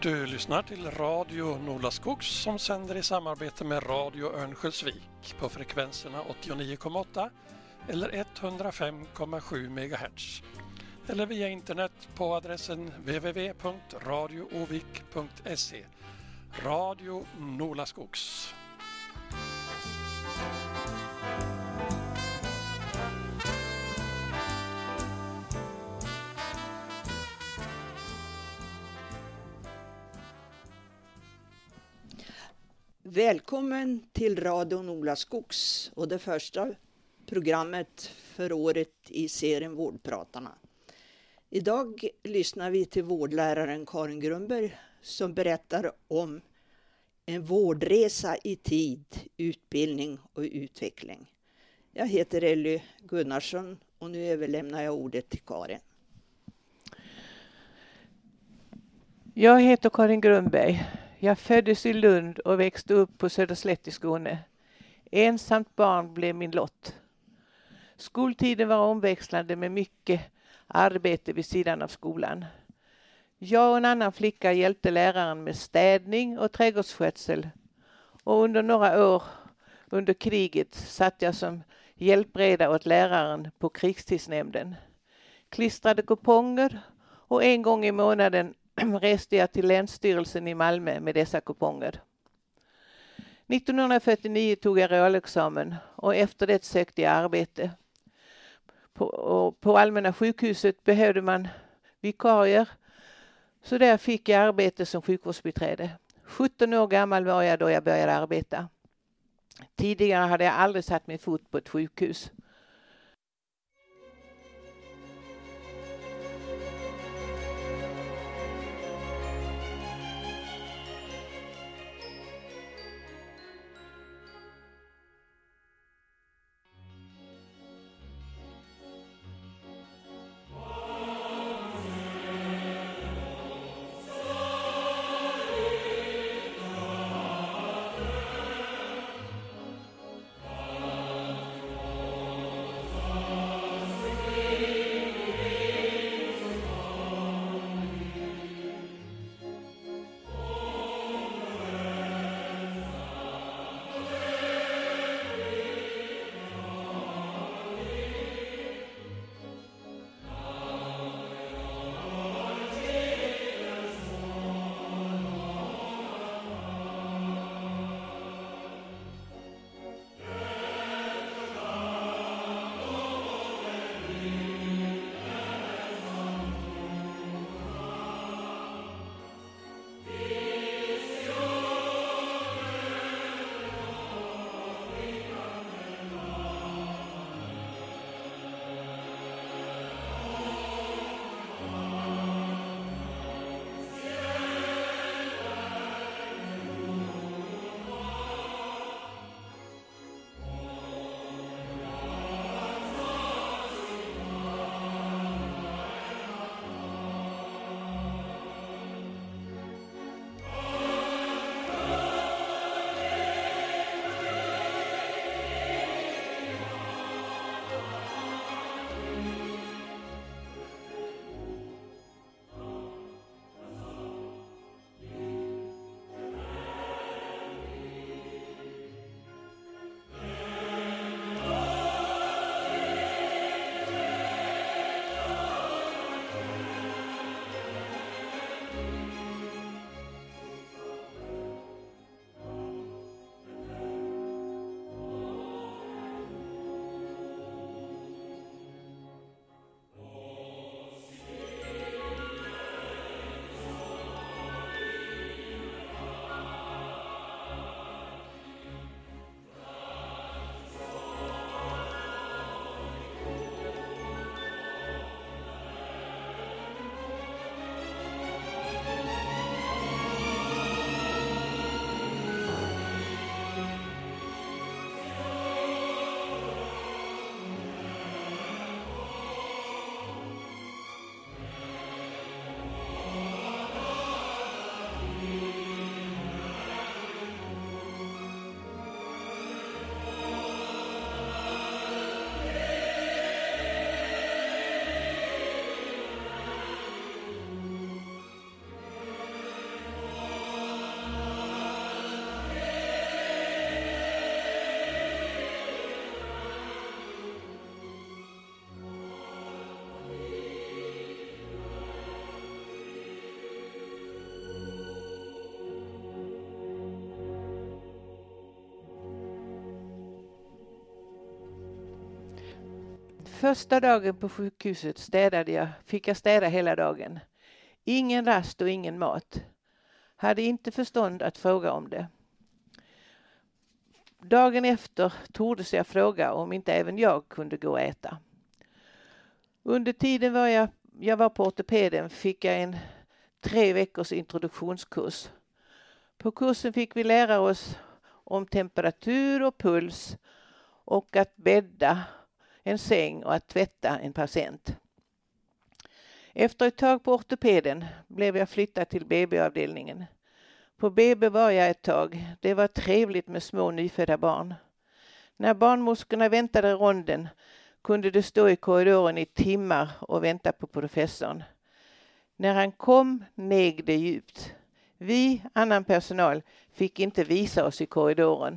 Du lyssnar till Radio Nolaskogs som sänder i samarbete med Radio Örnsköldsvik på frekvenserna 89,8 eller 105,7 MHz. Eller via internet på adressen www.radioovik.se. Radio Nolaskogs. Välkommen till Radio Nolaskogs och det första programmet för året i serien Vårdpratarna. Idag lyssnar vi till vårdläraren Karin Grundberg som berättar om en vårdresa i tid, utbildning och utveckling. Jag heter Elly Gunnarsson och nu överlämnar jag ordet till Karin. Jag heter Karin Grundberg. Jag föddes i Lund och växte upp på Söderslätt i Skåne. Ensamt barn blev min lott. Skoltiden var omväxlande med mycket arbete vid sidan av skolan. Jag och en annan flicka hjälpte läraren med städning och trädgårdsskötsel. Och under några år under kriget satt jag som hjälpreda åt läraren på krigstidsnämnden. Klistrade kuponger och en gång i månaden reste jag till Länsstyrelsen i Malmö med dessa kuponger. 1949 tog jag realexamen och efter det sökte jag arbete. På Allmänna sjukhuset behövde man vikarier, så där fick jag arbete som sjukvårdsbiträde. 17 år gammal var jag då jag började arbeta. Tidigare hade jag aldrig satt min fot på ett sjukhus. första dagen på sjukhuset fick jag städa hela dagen. Ingen rast och ingen mat. Hade inte förstånd att fråga om det. Dagen efter tordes jag fråga om inte även jag kunde gå och äta. Under tiden jag var på ortopeden fick jag en 3 veckors introduktionskurs. På kursen fick vi lära oss om temperatur och puls och att bädda en säng och att tvätta en patient. Efter ett tag på ortopeden blev jag flyttad till BB-avdelningen. På BB var jag ett tag. Det var trevligt med små nyfödda barn. När barnmorskorna väntade ronden kunde de stå i korridoren i timmar och vänta på professorn. När han kom neg det djupt. Vi, annan personal, fick inte visa oss i korridoren.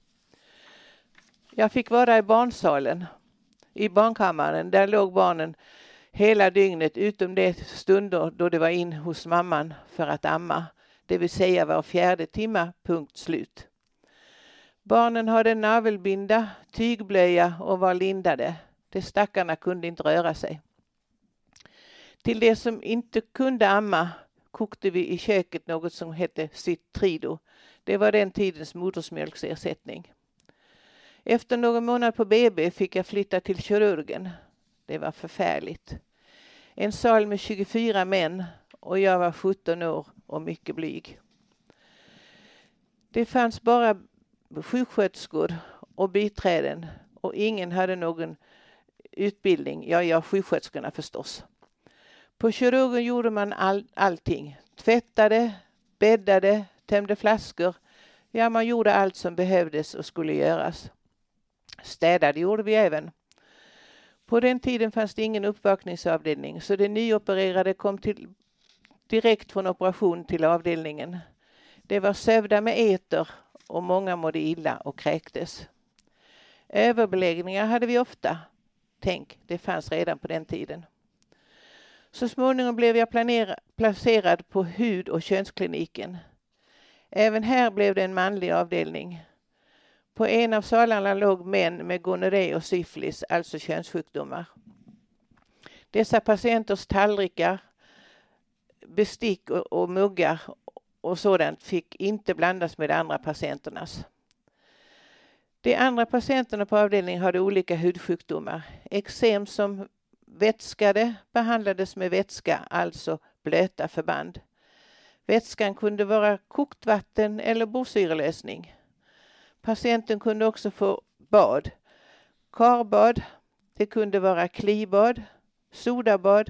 Jag fick vara i barnsalen, i barnkammaren. Där låg barnen hela dygnet utom de stunder då det var in hos mamman för att amma. Det vill säga var 4:e timme, punkt slut. Barnen hade navelbinda, tygblöja och var lindade. De stackarna kunde inte röra sig. Till det som inte kunde amma kokte vi i köket något som hette Citrido. Det var den tidens modersmjölksersättning. Efter någon månad på BB fick jag flytta till kirurgen. Det var förfärligt. En sal med 24 män och jag var 17 år och mycket blyg. Det fanns bara sjuksköterskor och biträden och ingen hade någon utbildning. Jag sjuksköterskorna förstås. På kirurgen gjorde man allting. Tvättade, bäddade, tömde flaskor. Ja, man gjorde allt som behövdes och skulle göras. Städade gjorde vi även. På den tiden fanns det ingen uppvakningsavdelning så de nyopererade kom direkt från operation till avdelningen. Det var sövda med eter och många mådde illa och kräktes. Överbeläggningar hade vi ofta. Tänk, det fanns redan på den tiden. Så småningom blev jag placerad på hud- och könskliniken. Även här blev det en manlig avdelning. På en av salarna låg män med gonorré och syfilis, alltså könssjukdomar. Dessa patienters tallrikar, bestick och muggar och sådant fick inte blandas med andra patienternas. De andra patienterna på avdelningen hade olika hudsjukdomar. Eksem som vätskade behandlades med vätska, alltså blöta förband. Vätskan kunde vara kokt vatten eller borsyrelösning. Patienten kunde också få bad. Karbad, det kunde vara klibad, sodabad,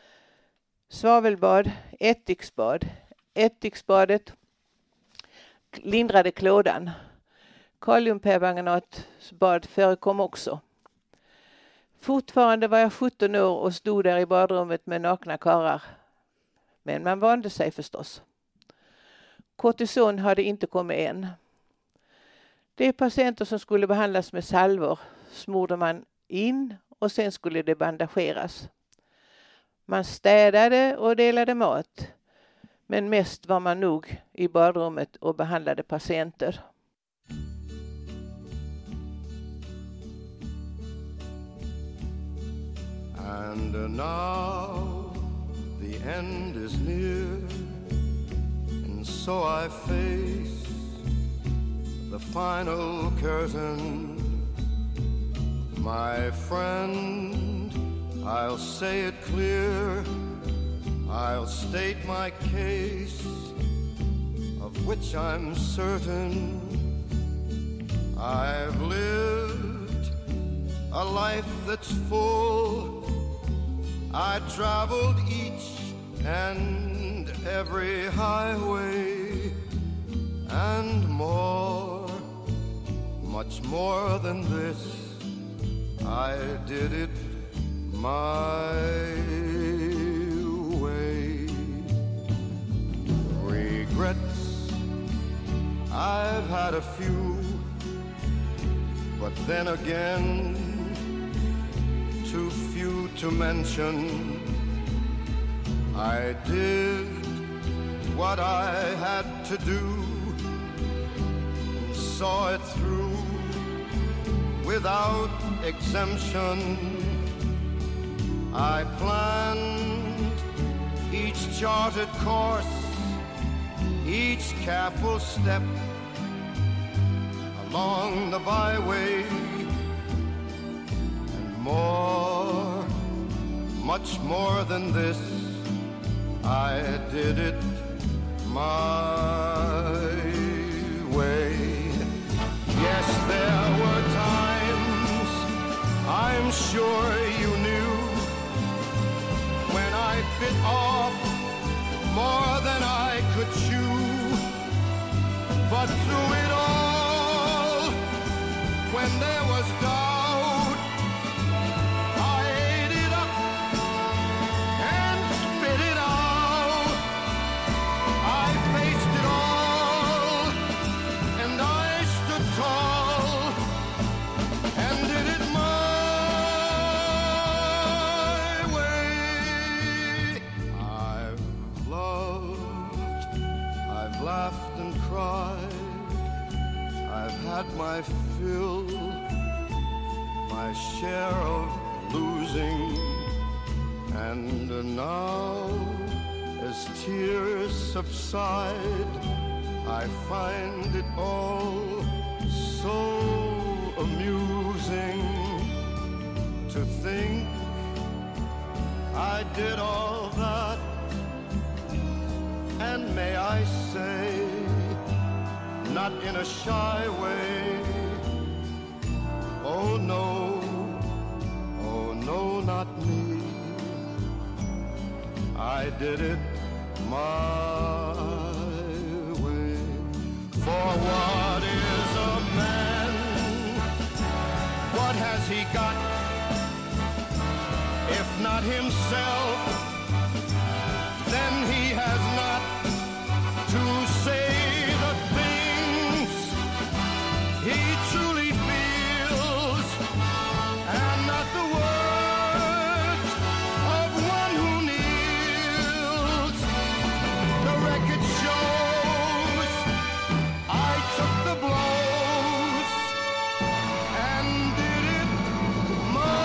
svavelbad, ättiksbad. Ättiksbadet lindrade klådan. Kaliumpermanganatbad förekom också. Fortfarande var jag 17 år och stod där i badrummet med nakna karlar. Men man vande sig förstås. Kortison hade inte kommit än. De patienter som skulle behandlas med salvor smorde man in och sen skulle det bandageras. Man städade och delade mat. Men mest var man nog i badrummet och behandlade patienter. And now the end is near, and so I face the final curtain. My friend, I'll say it clear, I'll state my case, of which I'm certain. I've lived a life that's full. I traveled each and every highway and more, much more than this. I did it my way. Regrets, I've had a few, but then again, too few to mention. I did what I had to do and saw it through without exemption. I planned each charted course, each careful step along the byway, and more, much more than this, I did it my way. Yes, there were times, I'm sure you knew, when I bit off more than I could chew. But through it all, when there was doubt, I ate it up and spit it out. I faced it all, and I stood tall, and did it my way. I've loved, I've laughed and cried, I've had my fill, my share of losing, and now, as tears subside, I find it all so amusing to think I did all that, and may I say, not in a shy way, oh no, not me. I did it my way. For what is a man? What has he got? If not himself, then he has not to say the things he truly feels, and not the words of one who kneels. The record shows I took the blows and did it my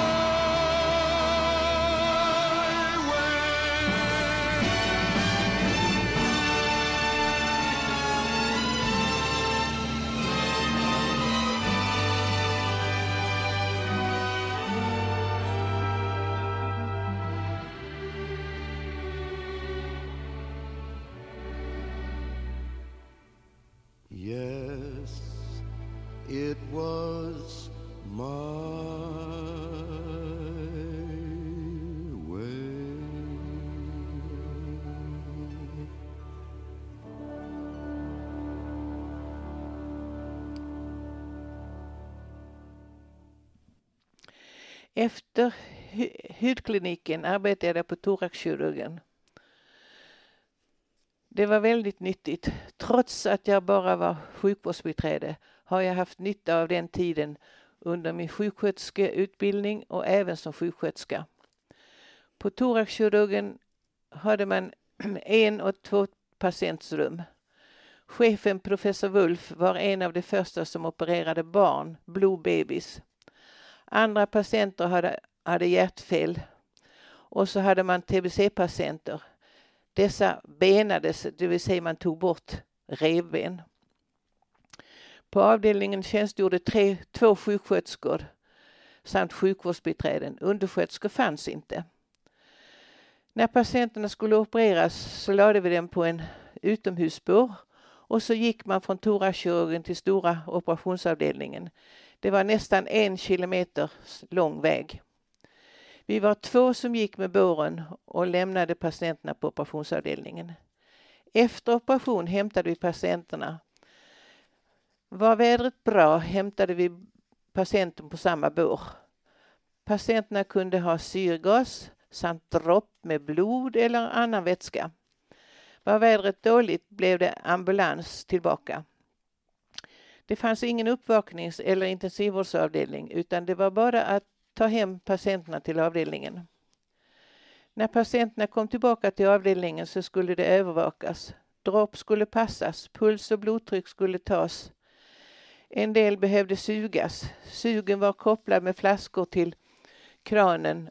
way. Yes, it was my way. Efter hudkliniken arbetade jag på thoraxkirurgen. Det var väldigt nyttigt. Trots att jag bara var sjukvårdsbiträde har jag haft nytta av den tiden under min sjuksköterskeutbildning och även som sjuksköterska. På thoraxkirurgen hade man 1 och 2 patientsrum. Chefen professor Wolf var en av de första som opererade barn, blue babies. Andra patienter hade hjärtfel, och så hade man TBC-patienter. Dessa benades, det vill säga man tog bort revben. På avdelningen tjänstgjorde 2 sjuksköterskor samt sjukvårdsbiträden. Undersköterskor fanns inte. När patienterna skulle opereras så lade vi dem på en utomhusspår, och så gick man från thoraxkirurgen till stora operationsavdelningen. Det var nästan 1 kilometer lång väg. Vi var 2 som gick med båren och lämnade patienterna på operationsavdelningen. Efter operation hämtade vi patienterna. Var vädret bra hämtade vi patienten på samma bår. Patienterna kunde ha syrgas samt dropp med blod eller annan vätska. Var vädret dåligt blev det ambulans tillbaka. Det fanns ingen uppvaknings- eller intensivvårdsavdelning, utan det var bara att ta hem patienterna till avdelningen. När patienterna kom tillbaka till avdelningen så skulle det övervakas. Dropp skulle passas, puls och blodtryck skulle tas. En del behövde sugas. Sugen var kopplad med flaskor till kranen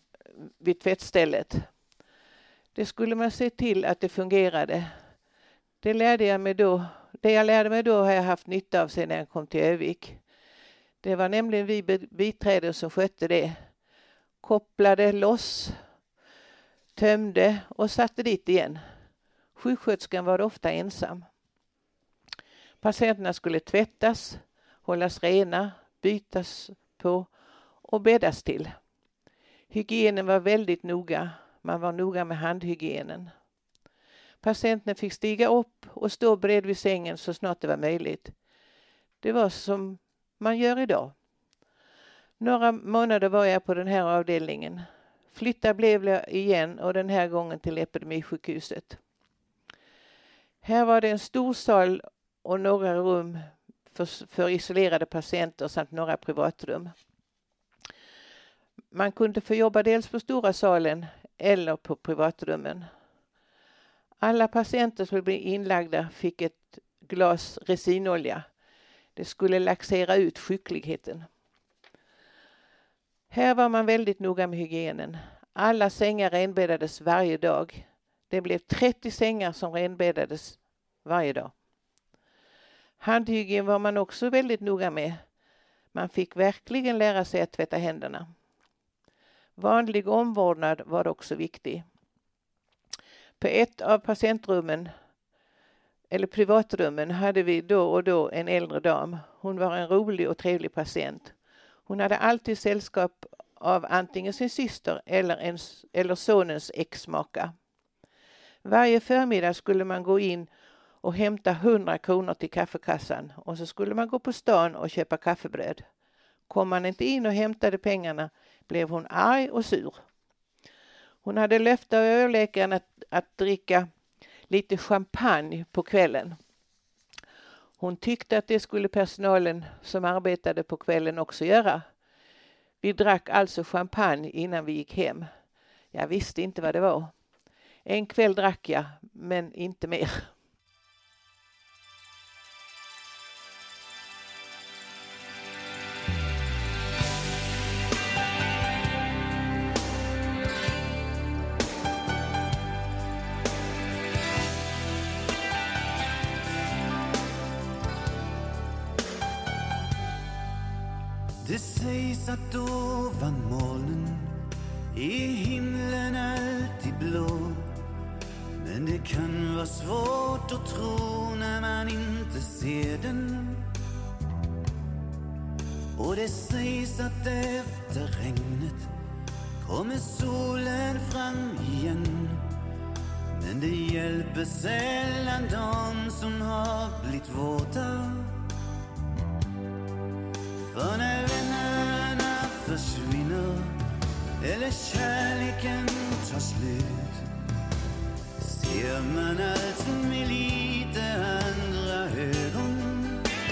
vid tvättstället. Det skulle man se till att det fungerade. Det jag lärde mig då har jag haft nytta av sen när jag kom till Övik. Det var nämligen vi biträden som skötte det. Kopplade loss, tömde och satte dit igen. Sjuksköterskan var ofta ensam. Patienterna skulle tvättas, hållas rena, bytas på och bäddas till. Hygienen var väldigt noga. Man var noga med handhygienen. Patienten fick stiga upp och stå bredvid sängen så snart det var möjligt. Det var som man gör idag. Några månader var jag på den här avdelningen. Flyttad blev jag igen och den här gången till epidemisjukhuset. Här var det en stor sal och några rum för isolerade patienter samt några privatrum. Man kunde få jobba dels på stora salen eller på privatrummen. Alla patienter som blev inlagda fick ett glas resinolja. Det skulle laxera ut sjukligheten. Här var man väldigt noga med hygienen. Alla sängar renbäddades varje dag. Det blev 30 sängar som renbäddades varje dag. Handhygien var man också väldigt noga med. Man fick verkligen lära sig att tvätta händerna. Vanlig omvårdnad var också viktig. På ett av patientrummen, eller privatrummen, hade vi då och då en äldre dam. Hon var en rolig och trevlig patient. Hon hade alltid sällskap av antingen sin syster eller sonens ex-maka. Varje förmiddag skulle man gå in och hämta 100 kronor till kaffekassan och så skulle man gå på stan och köpa kaffebröd. Kom man inte in och hämtade pengarna blev hon arg och sur. Hon hade löfte av överläkaren att dricka lite champagne på kvällen. Hon tyckte att det skulle personalen som arbetade på kvällen också göra. Vi drack alltså champagne innan vi gick hem. Jag visste inte vad det var. En kväll drack jag, men inte mer. Det sägs att ovan molnen är himlen alltid blå. Men det kan vara svårt att tro när man inte ser den. Och det sägs att efter regnet kommer solen fram igen. Men det hjälper sällan de som har blivit våta. För när vännerna försvinner eller kärleken tar slut ser man allt med lite andra ögon.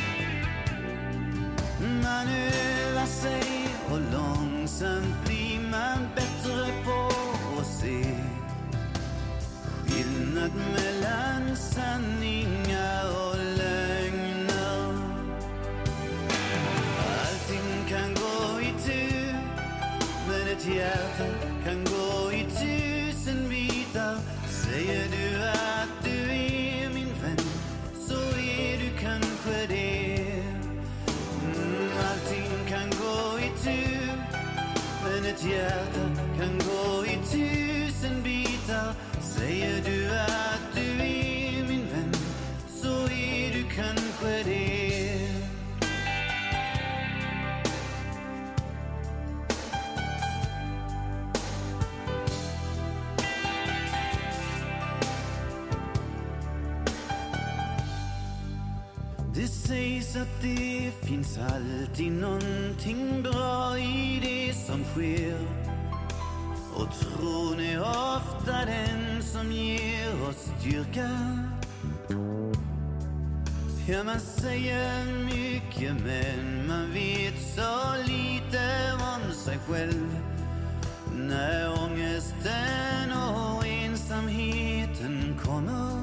Man övar sig och långsamt blir man bättre på att se skillnad mellan sanningar och lögner. Allting kan gå i tur, men ett hjärta kan gå i 1000 bitar. Säger du att du är min vän, så är du kanske det. Allting kan gå i tur, men ett hjärta kan gå i 1000 bitar. Säger du att du är min vän, så är du kanske det. Det sägs att det finns alltid någonting bra i det som sker. Och tron är ofta den som ger oss styrka. Ja, man säger mycket men man vet så lite om sig själv. När ångesten och ensamheten kommer.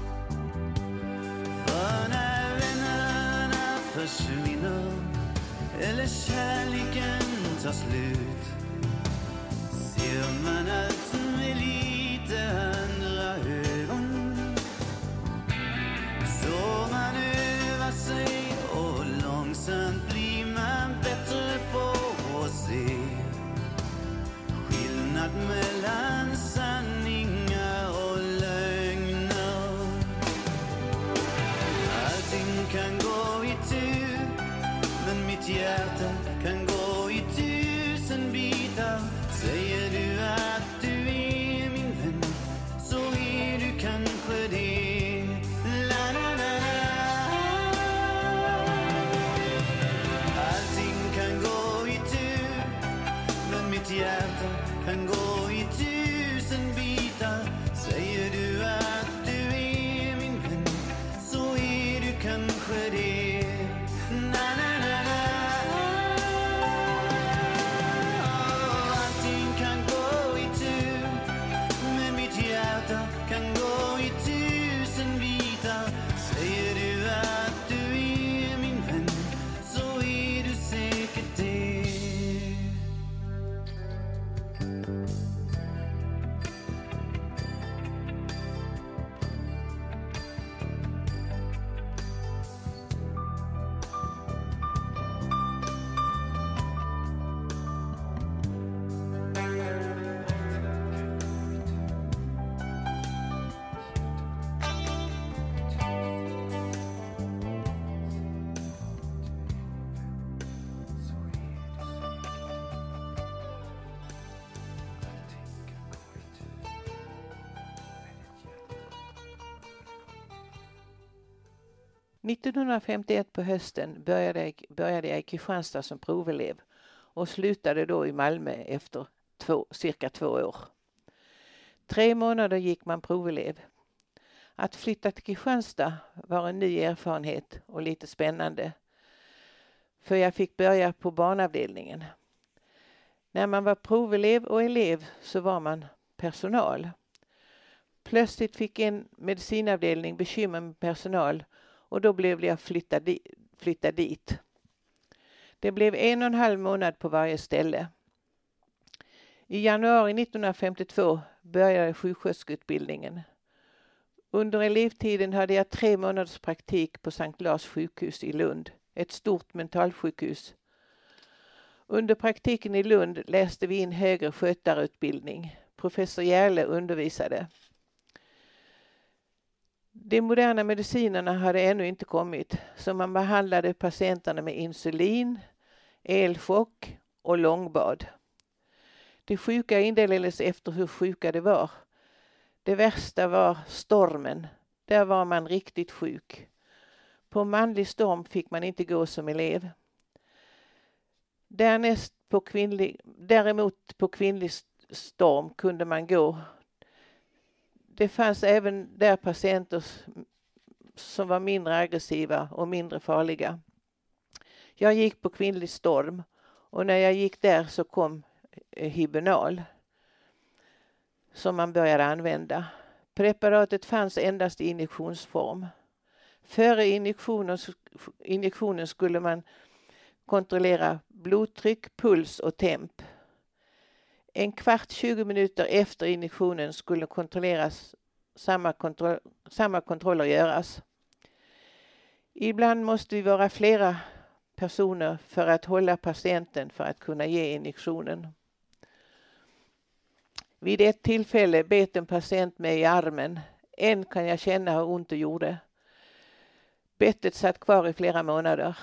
För när vännerna försvinner eller kärleken tar slut ser kanske det. Na, na, na, na. Allting kan gå itu, men mitt hjärta kan gå i tusen bitar. Säger du att du är min vän, så är du säkert det. –1951 på hösten började jag i Kristianstad som provelev och slutade då i Malmö efter cirka 2 år. 3 månader gick man provelev. Att flytta till Kristianstad var en ny erfarenhet och lite spännande. För jag fick börja på barnavdelningen. När man var provelev och elev så var man personal. Plötsligt fick en medicinavdelning bekymmer med personal och då blev jag flyttad dit. Det blev 1,5 månad på varje ställe. I januari 1952 började sjuksköterskeutbildningen. Under elevtiden hade jag 3 månaders praktik på Sankt Lars sjukhus i Lund, ett stort mentalsjukhus. Under praktiken i Lund läste vi in högre skötarutbildning. Professor Järle undervisade. De moderna medicinerna hade ännu inte kommit, så man behandlade patienterna med insulin, elchock och långbad. De sjuka indelades efter hur sjuka de var. Det värsta var stormen. Där var man riktigt sjuk. På manlig storm fick man inte gå som elev. Däremot på kvinnlig storm kunde man gå. Det fanns även där patienter som var mindre aggressiva och mindre farliga. Jag gick på kvinnlig storm och när jag gick där så kom Hibernal som man började använda. Preparatet fanns endast i injektionsform. Före injektionen skulle man kontrollera blodtryck, puls och temp. 15-20 minuter efter injektionen skulle kontrolleras samma kontroller göras. Ibland måste vi vara flera personer för att hålla patienten för att kunna ge injektionen. Vid ett tillfälle bet en patient mig i armen. Än kan jag känna hur ont det gjorde. Bettet satt kvar i flera månader.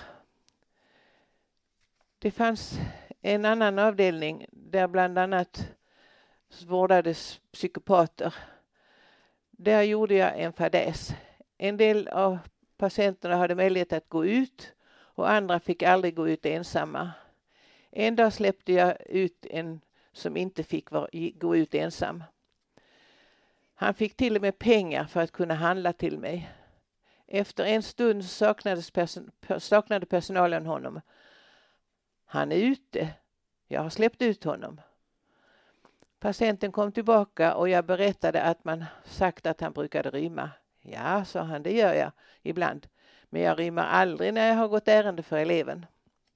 Det fanns en annan avdelning där bland annat vårdades psykopater. Där gjorde jag en fadäs. En del av patienterna hade möjlighet att gå ut och andra fick aldrig gå ut ensamma. En dag släppte jag ut en som inte fick gå ut ensam. Han fick till och med pengar för att kunna handla till mig. Efter en stund saknade personalen honom. Han är ute. Jag har släppt ut honom. Patienten kom tillbaka och jag berättade att man sagt att han brukade rymma. Ja, sa han, det gör jag ibland. Men jag rymmar aldrig när jag har gått ärende för eleven.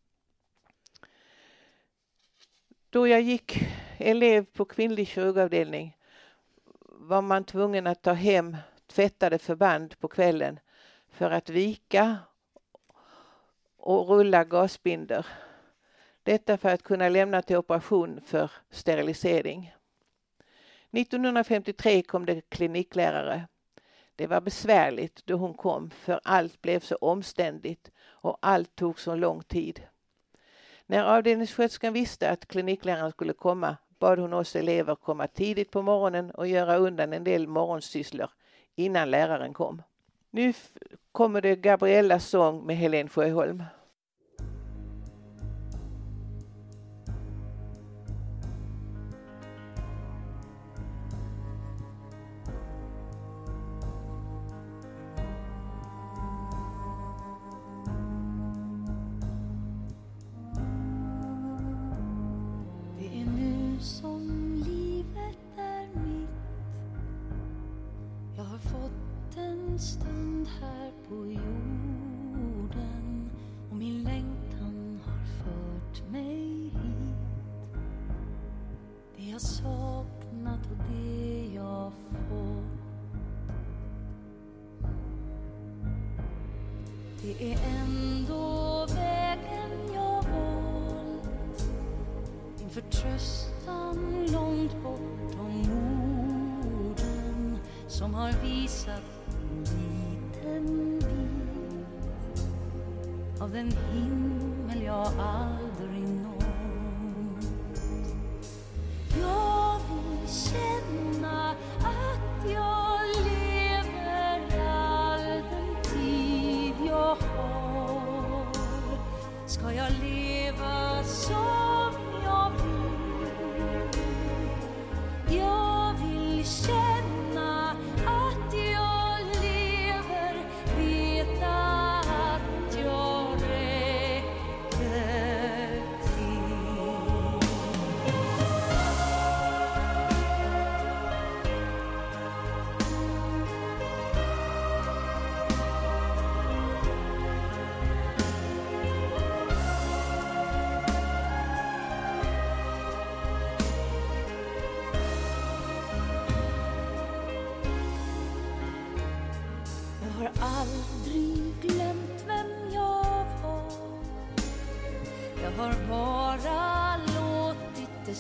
Då jag gick elev på kvinnlig kirurgavdelning var man tvungen att ta hem tvättade förband på kvällen för att vika och rulla gasbinder. Detta för att kunna lämna till operation för sterilisering. 1953 kom det kliniklärare. Det var besvärligt då hon kom för allt blev så omständigt och allt tog så lång tid. När avdelningssköterskan visste att klinikläraren skulle komma bad hon oss elever komma tidigt på morgonen och göra undan en del morgonsysslor innan läraren kom. Nu kommer det Gabriellas sång med Helen Sjöholm. Det är ändå vägen jag valt, din förtröstan långt bortom orden som har visat en liten bit av den himmel jag aldrig nått. Jag vill känna att jag lever all den tid jag har. Ska jag leva som jag vill? Jag vill känna att jag lever, veta att jag räcker till. Jag har aldrig glömt vem jag var. Jag har bara låtit det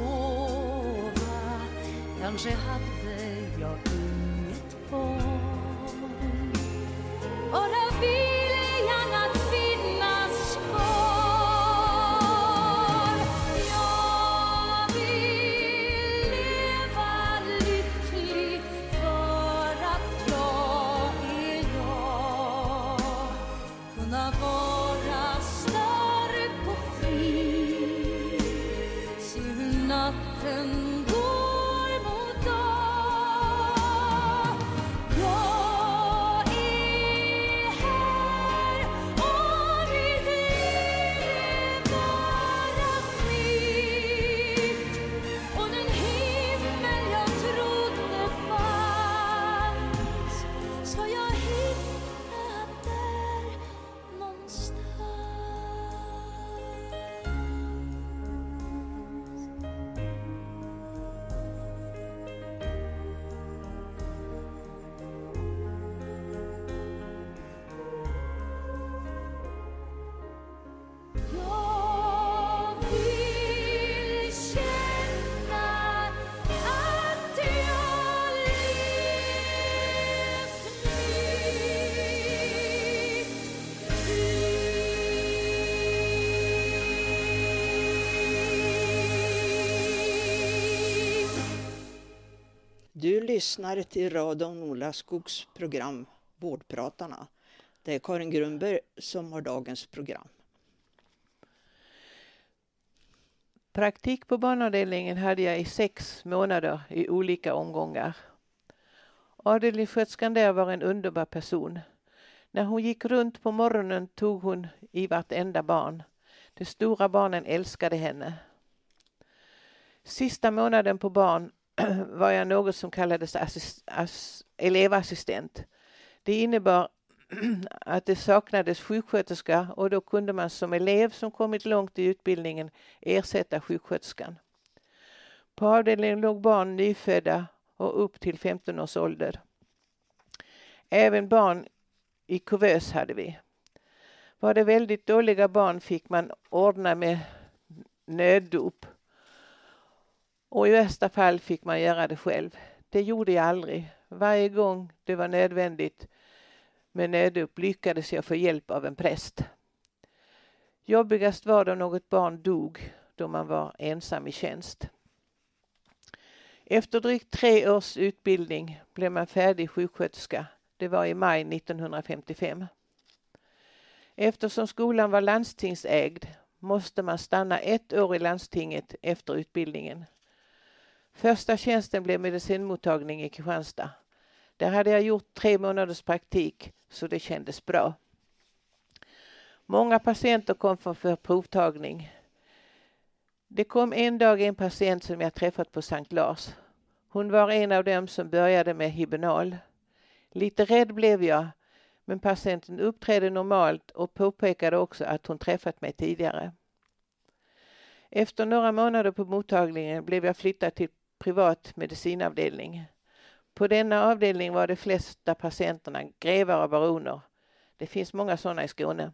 sova. Kanske hade jag inget val. Bara viljan att finnas kvar. Jag vill leva lycklig för att jag är jag. Kunna vara stark och fri. Se hur natten går mot dag. Jag är här och mitt liv är bara mitt. Och den himmel jag trodde fanns ska jag hitta där någonstans. Jag vill känna att jag levt mitt liv. Du lyssnar till Radio Nolaskogs program Vårdpratarna. Det är Karin Grundberg som har dagens program. Praktik på barnavdelningen hade jag i 6 månader i olika omgångar. Avdelningssköterskan där var en underbar person. När hon gick runt på morgonen tog hon i vartenda barn. De stora barnen älskade henne. Sista månaden på barn var jag något som kallades elevassistent. Det innebar att det saknades sjuksköterska och då kunde man som elev som kommit långt i utbildningen ersätta sjuksköterskan. På avdelningen låg barn nyfödda och upp till 15 års ålder. Även barn i kuvös hade vi. Var det väldigt dåliga barn fick man ordna med nöddop. Och i värsta fall fick man göra det själv. Det gjorde jag aldrig. Varje gång det var nödvändigt med nöddop lyckades jag få hjälp av en präst. Jobbigast var då något barn dog då man var ensam i tjänst. Efter drygt 3 års utbildning blev man färdig sjuksköterska. Det var i maj 1955. Eftersom skolan var landstingsägd måste man stanna 1 år i landstinget efter utbildningen. Första tjänsten blev medicinmottagning i Kristianstad. Där hade jag gjort 3 månaders praktik så det kändes bra. Många patienter kom för provtagning. Det kom en dag en patient som jag träffat på Sankt Lars. Hon var en av dem som började med hibernal. Lite rädd blev jag, men patienten uppträdde normalt och påpekade också att hon träffat mig tidigare. Efter några månader på mottagningen blev jag flyttad till privat medicinavdelning. På denna avdelning var de flesta patienterna grevar och baroner. Det finns många sådana i Skåne.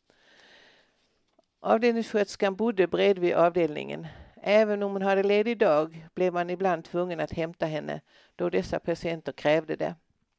Avdelningssköterskan bodde bredvid avdelningen. Även om hon hade ledig dag blev man ibland tvungen att hämta henne då dessa patienter krävde det.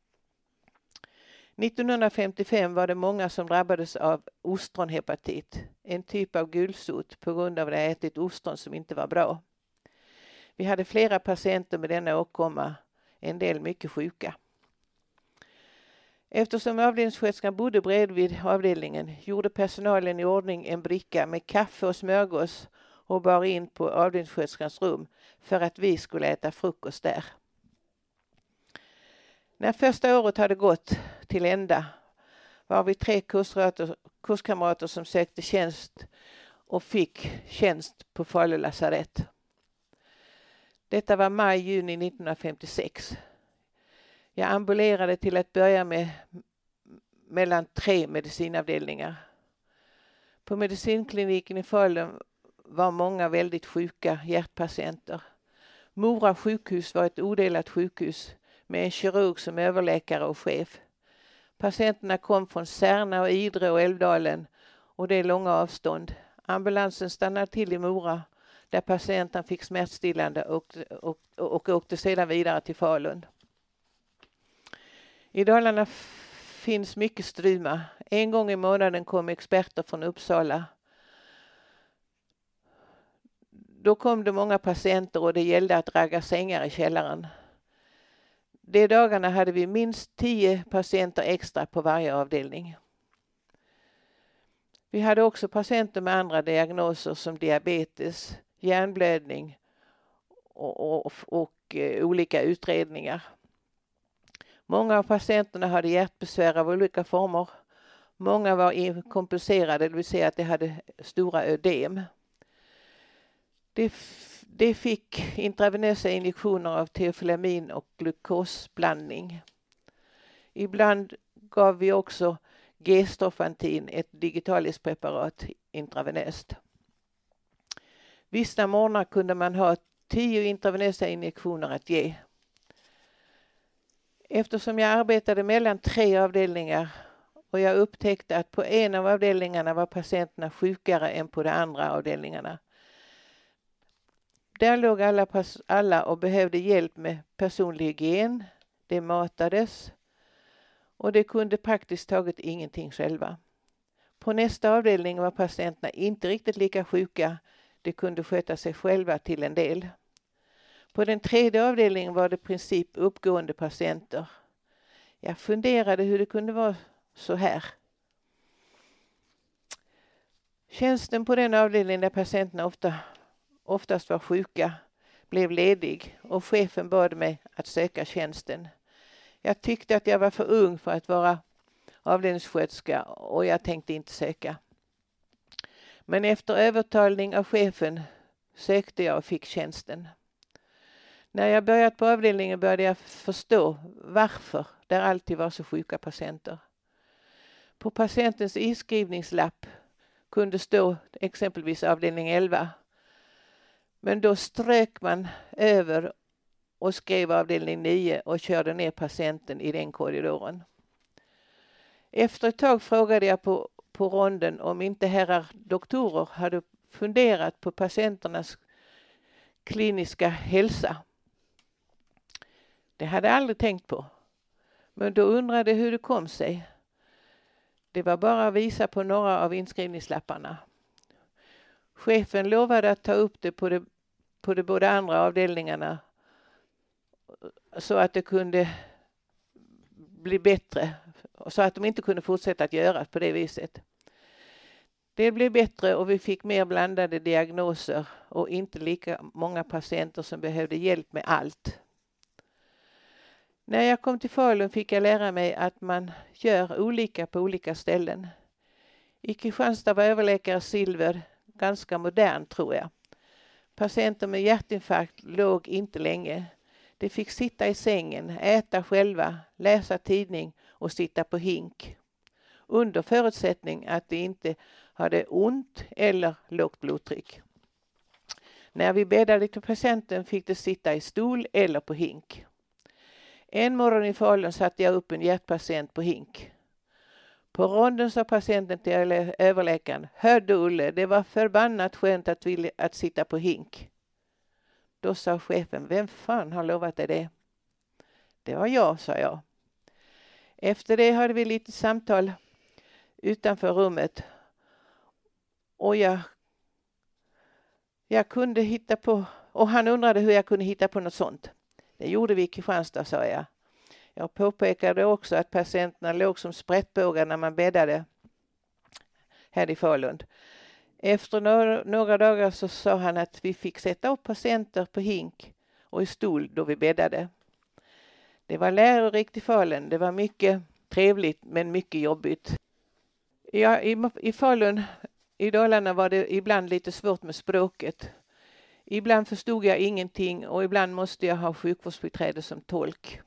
1955 var det många som drabbades av ostronhepatit, en typ av gulsot på grund av att de ätit ostron som inte var bra. Vi hade flera patienter med denna åkomma, en del mycket sjuka. Eftersom avdelningssköterskan bodde bredvid avdelningen gjorde personalen i ordning en bricka med kaffe och smörgås och bar in på avdelningssköterskans rum för att vi skulle äta frukost där. När första året hade gått till ända var vi 3 kurskamrater som sökte tjänst och fick tjänst på Falu lasarett. Detta var maj-juni 1956. Jag ambulerade till att börja med mellan 3 medicinavdelningar. På medicinkliniken i Falun var många väldigt sjuka hjärtpatienter. Mora sjukhus var ett odelat sjukhus med en kirurg som överläkare och chef. Patienterna kom från Särna och Idre och Älvdalen och det är långa avstånd. Ambulansen stannade till i Mora där patienten fick smärtstillande och åkte sedan vidare till Falun. I Dalarna finns mycket struma. En gång i månaden kom experter från Uppsala. Då kom det många patienter och det gällde att ragga sängar i källaren. De dagarna hade vi minst 10 patienter extra på varje avdelning. Vi hade också patienter med andra diagnoser som diabetes, hjärnblödning och olika utredningar. Många av patienterna hade hjärtbesvär av olika former. Många var komplicerade, det vill säga att de hade stora ödem. De fick intravenösa injektioner av teofylamin och glukosblandning. Ibland gav vi också G-stoffantin, ett digitaliskt preparat, intravenöst. Vissa morgnar kunde man ha 10 intravenösa injektioner att ge. Eftersom jag arbetade mellan 3 avdelningar och jag upptäckte att på en av avdelningarna var patienterna sjukare än på de andra avdelningarna. Där låg alla och behövde hjälp med personlig hygien. Det matades och det kunde praktiskt taget ingenting själva. På nästa avdelning var patienterna inte riktigt lika sjuka. De kunde sköta sig själva till en del. På den 3:e avdelningen var det i princip uppgående patienter. Jag funderade hur det kunde vara så här. Tjänsten på den avdelningen där patienterna oftast var sjuka blev ledig och chefen bad mig att söka tjänsten. Jag tyckte att jag var för ung för att vara avdelningssköterska och jag tänkte inte söka. Men efter övertalning av chefen sökte jag och fick tjänsten. När jag börjat på avdelningen började jag förstå varför där alltid var så sjuka patienter. På patientens inskrivningslapp kunde stå exempelvis avdelning 11. Men då strök man över och skrev avdelning 9 och körde ner patienten i den korridoren. Efter ett tag frågade jag på ronden om inte herrar doktorer hade funderat på patienternas kliniska hälsa. Det hade jag aldrig tänkt på. Men då undrade hur det kom sig. Det var bara att visa på några av inskrivningslapparna. Chefen lovade att ta upp det på de båda andra avdelningarna så att det kunde bli bättre. Så att de inte kunde fortsätta att göra på det viset. Det blev bättre och vi fick mer blandade diagnoser och inte lika många patienter som behövde hjälp med allt. När jag kom till Falun fick jag lära mig att man gör olika på olika ställen. I Kristianstad var överläkare Silver ganska modern, tror jag. Patienter med hjärtinfarkt låg inte länge. De fick sitta i sängen, äta själva, läsa tidning och sitta på hink. Under förutsättning att de inte hade ont eller lågt blodtryck. När vi bäddade till patienten fick de sitta i stol eller på hink. En morgon i Falun satte jag upp en hjärtpatient på hink. På ronden sa patienten till överläkaren: hör du Olle, det var förbannat skönt att sitta på hink. Då sa chefen: vem fan har lovat dig det? Det var jag, sa jag. Efter det hade vi lite samtal utanför rummet. Och jag kunde hitta på, och han undrade hur jag kunde hitta på något sånt. Det gjorde vi i Kristianstad, sa jag. Jag påpekade också att patienterna låg som sprättbågar när man bäddade här i Falun. Efter några dagar så sa han att vi fick sätta upp patienter på hink och i stol då vi bäddade. Det var lärorikt i Falun. Det var mycket trevligt men mycket jobbigt. Ja, i Falun, i Dalarna, var det ibland lite svårt med språket. Ibland förstod jag ingenting och ibland måste jag ha sjukvårdsbiträde som tolk.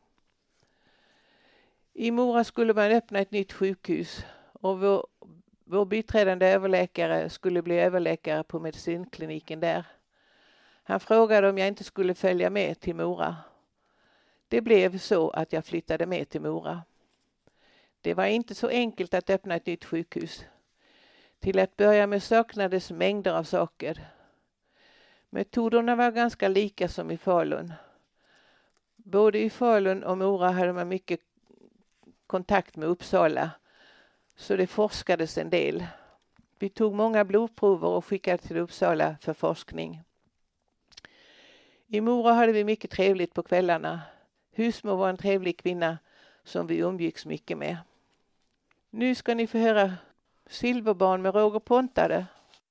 I Mora skulle man öppna ett nytt sjukhus och vår biträdande överläkare skulle bli överläkare på medicinkliniken där. Han frågade om jag inte skulle följa med till Mora. Det blev så att jag flyttade med till Mora. Det var inte så enkelt att öppna ett nytt sjukhus. Till att börja med saknades mängder av saker. Metoderna var ganska lika som i Falun. Både i Falun och Mora hade man mycket kontakt med Uppsala, så det forskades en del. Vi tog många blodprover och skickade till Uppsala för forskning. I Mora hade vi mycket trevligt på kvällarna. Husmor var en trevlig kvinna som vi umgicks mycket med. Nu ska ni få höra Silverbarn med Roger Pontare.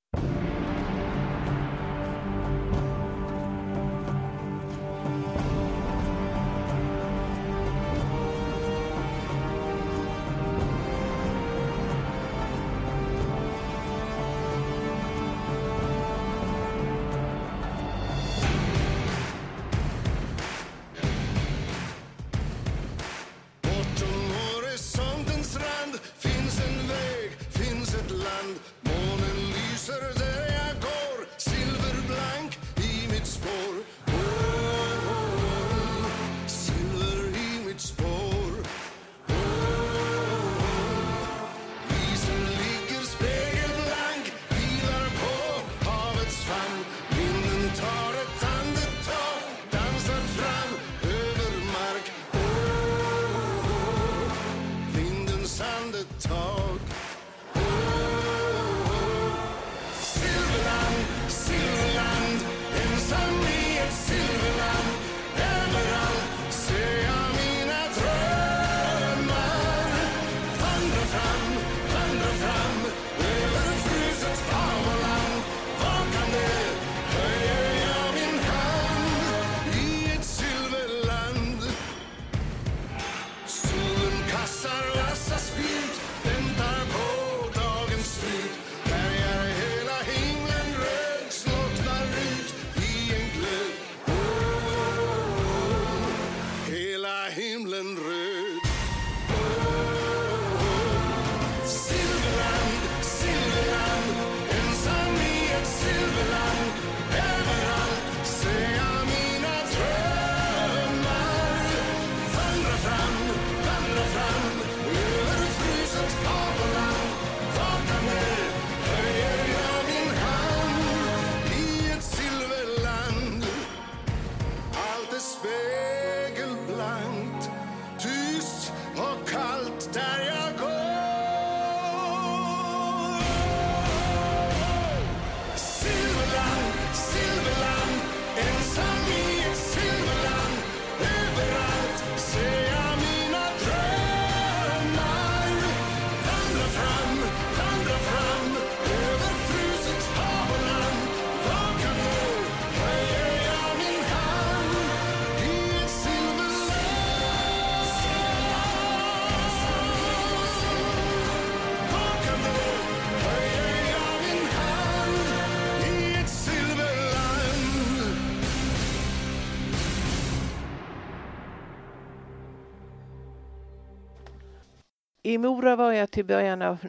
I Mora var jag till början av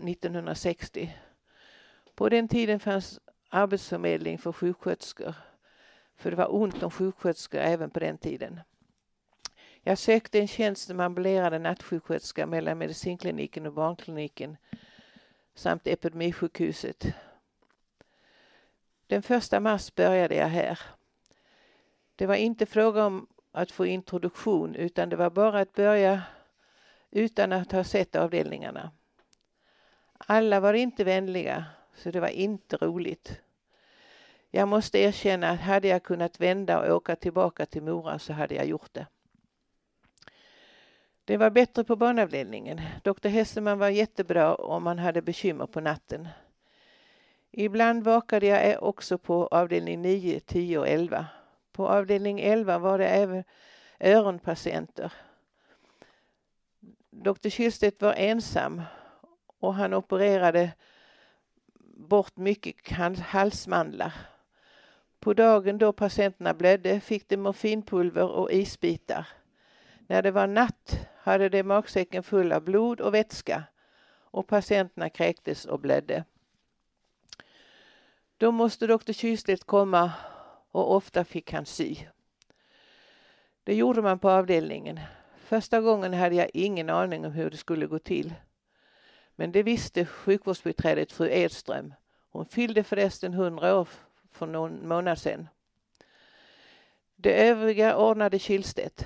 1960. På den tiden fanns arbetsförmedling för sjuksköterskor. För det var ont om sjuksköterskor även på den tiden. Jag sökte en tjänst som ambulerande nattsjuksköterska mellan medicinkliniken och barnkliniken samt epidemisjukhuset. Den 1 mars började jag här. Det var inte fråga om att få introduktion utan det var bara att börja utan att ha sett avdelningarna. Alla var inte vänliga så det var inte roligt. Jag måste erkänna att hade jag kunnat vända och åka tillbaka till Mora så hade jag gjort det. Det var bättre på barnavdelningen. Dr. Hesselman var jättebra om man hade bekymmer på natten. Ibland vakade jag också på avdelning 9, 10 och 11. På avdelning 11 var det även öronpatienter. Dr. Kihlstedt var ensam och han opererade bort mycket halsmandlar. På dagen då patienterna blödde fick de morfinpulver och isbitar. När det var natt hade de magsäcken full av blod och vätska och patienterna kräktes och blödde. Då måste Dr. Kihlstedt komma och ofta fick han sy. Det gjorde man på avdelningen. Första gången hade jag ingen aning om hur det skulle gå till. Men det visste sjukvårdsbiträdet fru Edström. Hon fyllde förresten 100 år för någon månad sedan. Det övriga ordnade Kihlstedt.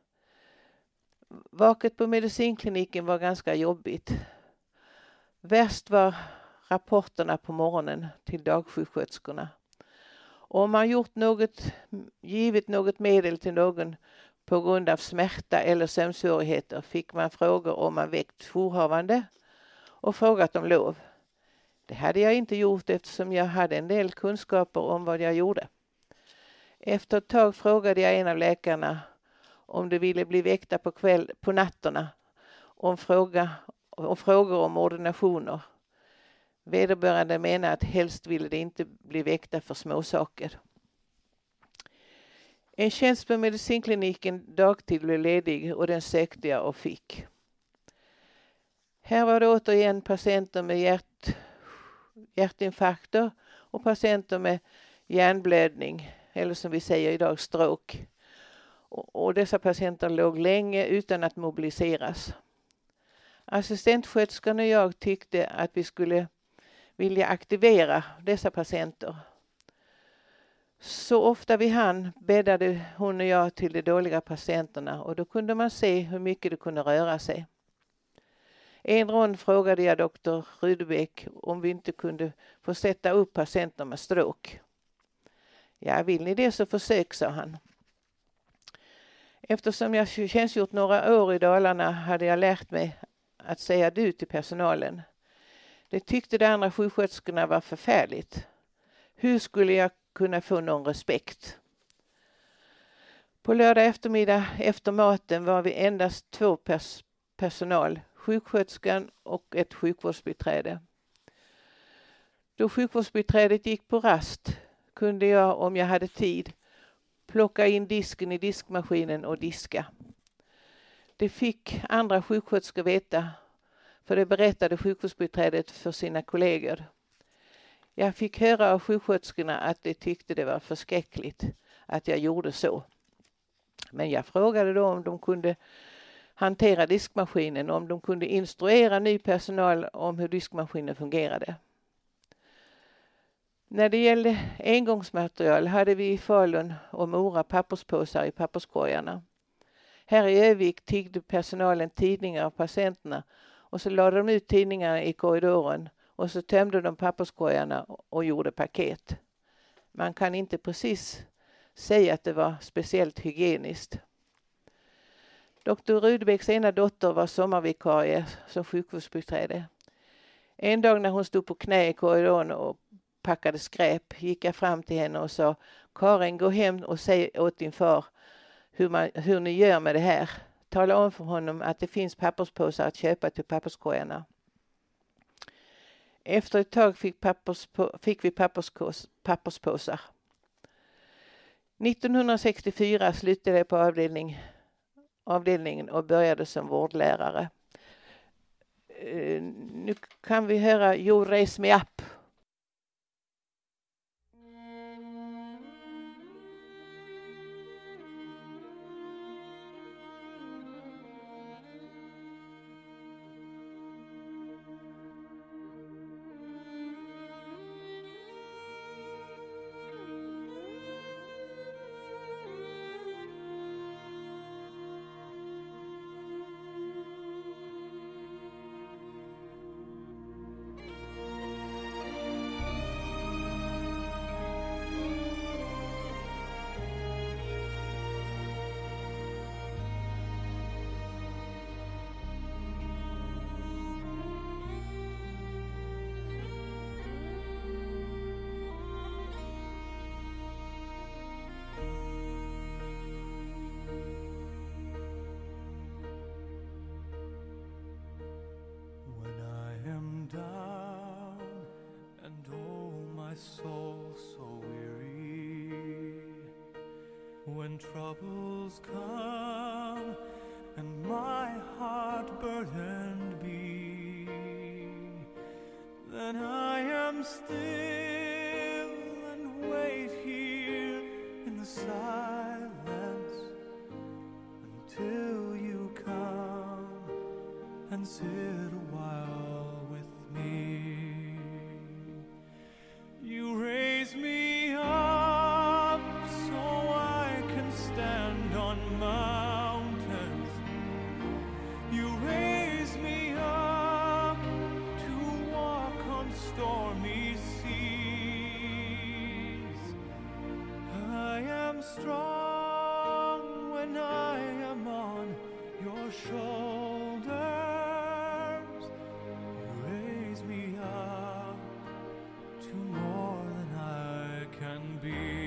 Vaket på medicinkliniken var ganska jobbigt. Värst var rapporterna på morgonen till dagsjuksköterskorna. Om man givit något medel till någon på grund av smärta eller sömnsvårigheter fick man frågor om man väckt jourhavande och frågat om lov. Det hade jag inte gjort eftersom jag hade en del kunskaper om vad jag gjorde. Efter ett tag frågade jag en av läkarna om de ville bli väckta på natterna om frågor om ordinationer. Vederbörande menar att helst ville de inte bli väckta för småsaker. En tjänst på medicinkliniken dagtid blev ledig och den sökte jag och fick. Här var det återigen patienter med hjärtinfarkter och patienter med hjärnblödning eller som vi säger idag stroke. Och dessa patienter låg länge utan att mobiliseras. Assistentsköterskan och jag tyckte att vi skulle vilja aktivera dessa patienter. Så ofta vi hann bäddade hon och jag till de dåliga patienterna och då kunde man se hur mycket det kunde röra sig. En rond frågade jag doktor Rydbeck om vi inte kunde få sätta upp patienter med stroke. Ja, vill ni det så försök, sa han. Eftersom jag tjänstgjort några år i Dalarna hade jag lärt mig att säga du till personalen. Det tyckte de andra sjuksköterskorna var förfärligt. Hur skulle jag kunna få någon respekt? På lördag eftermiddag efter maten var vi endast 2 personal, sjuksköterskan och ett sjukvårdsbiträde. Då sjukvårdsbiträdet gick på rast kunde jag, om jag hade tid, plocka in disken i diskmaskinen och diska. Det fick andra sjuksköterskor veta, för det berättade sjukvårdsbiträdet för sina kollegor. Jag fick höra av sjuksköterskorna att de tyckte det var förskräckligt att jag gjorde så. Men jag frågade då om de kunde hantera diskmaskinen och om de kunde instruera ny personal om hur diskmaskinen fungerade. När det gällde engångsmaterial hade vi i Falun och Mora papperspåsar i papperskorgarna. Här i Övik tiggde personalen tidningar av patienterna och så lade de ut tidningarna i korridoren och så tömde de papperskorgarna och gjorde paket. Man kan inte precis säga att det var speciellt hygieniskt. Dr. Rudbecks ena dotter var sommarvikarie som sjukvårdsbiträde. En dag när hon stod på knä i korridoren och packade skräp gick jag fram till henne och sa: Karin, gå hem och säg åt din far hur ni gör med det här. Tala om för honom att det finns papperspåsar att köpa till papperskorgarna. Efter ett tag fick vi papperspåsar. 1964 slutade jag på avdelningen och började som vårdlärare. Nu kan vi höra You Raise Me Up. my soul so weary. When troubles come and my heart burdened be, then I am still and wait here in the silence until you come and sit a while with me. You raise me up so I can stand on mountains. You raise me up to walk on stormy seas. I am strong when I am on your shoulders. You raise me up to more than I can be.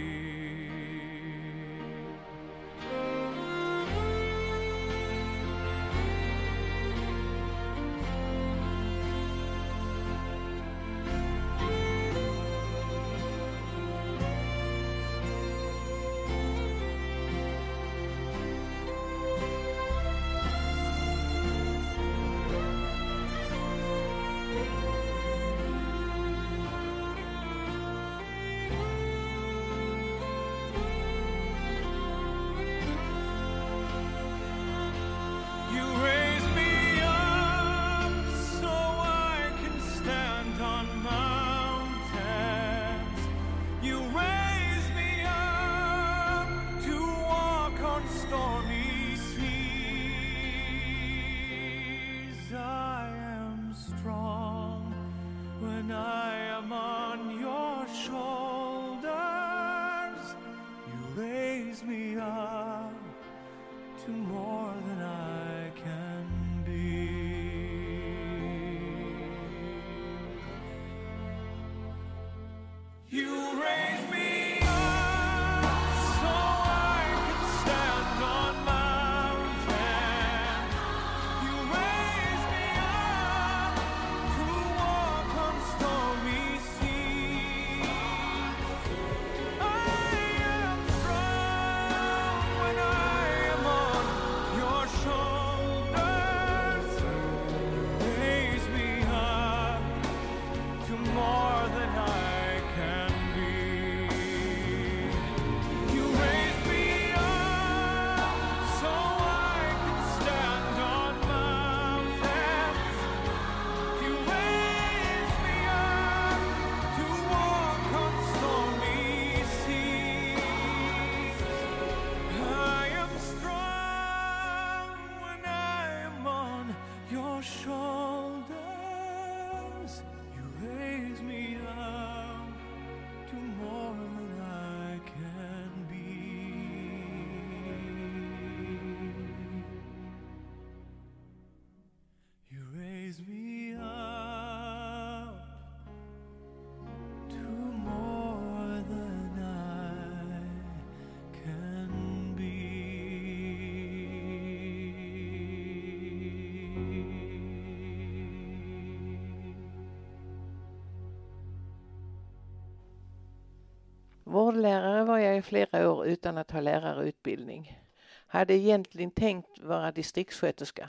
Vårdlärare var jag i flera år utan att ha lärarutbildning. Hade egentligen tänkt vara distriktssköterska.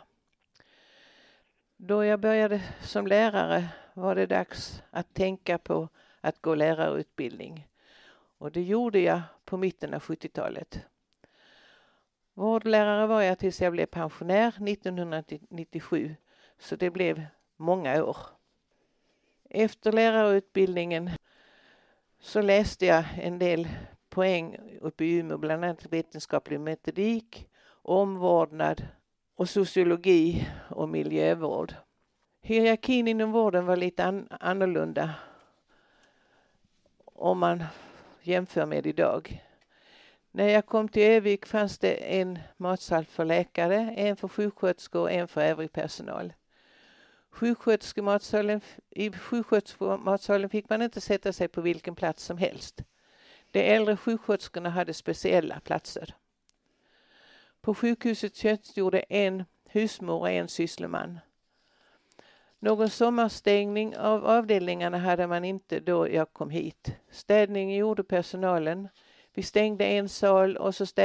Då jag började som lärare var det dags att tänka på att gå lärarutbildning. Och det gjorde jag på mitten av 70-talet. Vårdlärare var jag tills jag blev pensionär 1997, så det blev många år. Efter lärarutbildningen så läste jag en del poäng uppe i Umeå, bland annat vetenskaplig metodik, omvårdnad och sociologi och miljövård. Hierarkin inom vården var lite annorlunda om man jämför med idag. När jag kom till Övik fanns det en matsal för läkare, en för sjuksköterskor och en för övrig personal. I sjuksköterskematsalen fick man inte sätta sig på vilken plats som helst. De äldre sjuksköterskorna hade speciella platser. På sjukhuset tjänstgjorde en husmor och en syssleman. Någon sommarstängning av avdelningarna hade man inte då jag kom hit. Städningen gjorde personalen. Vi stängde en sal och så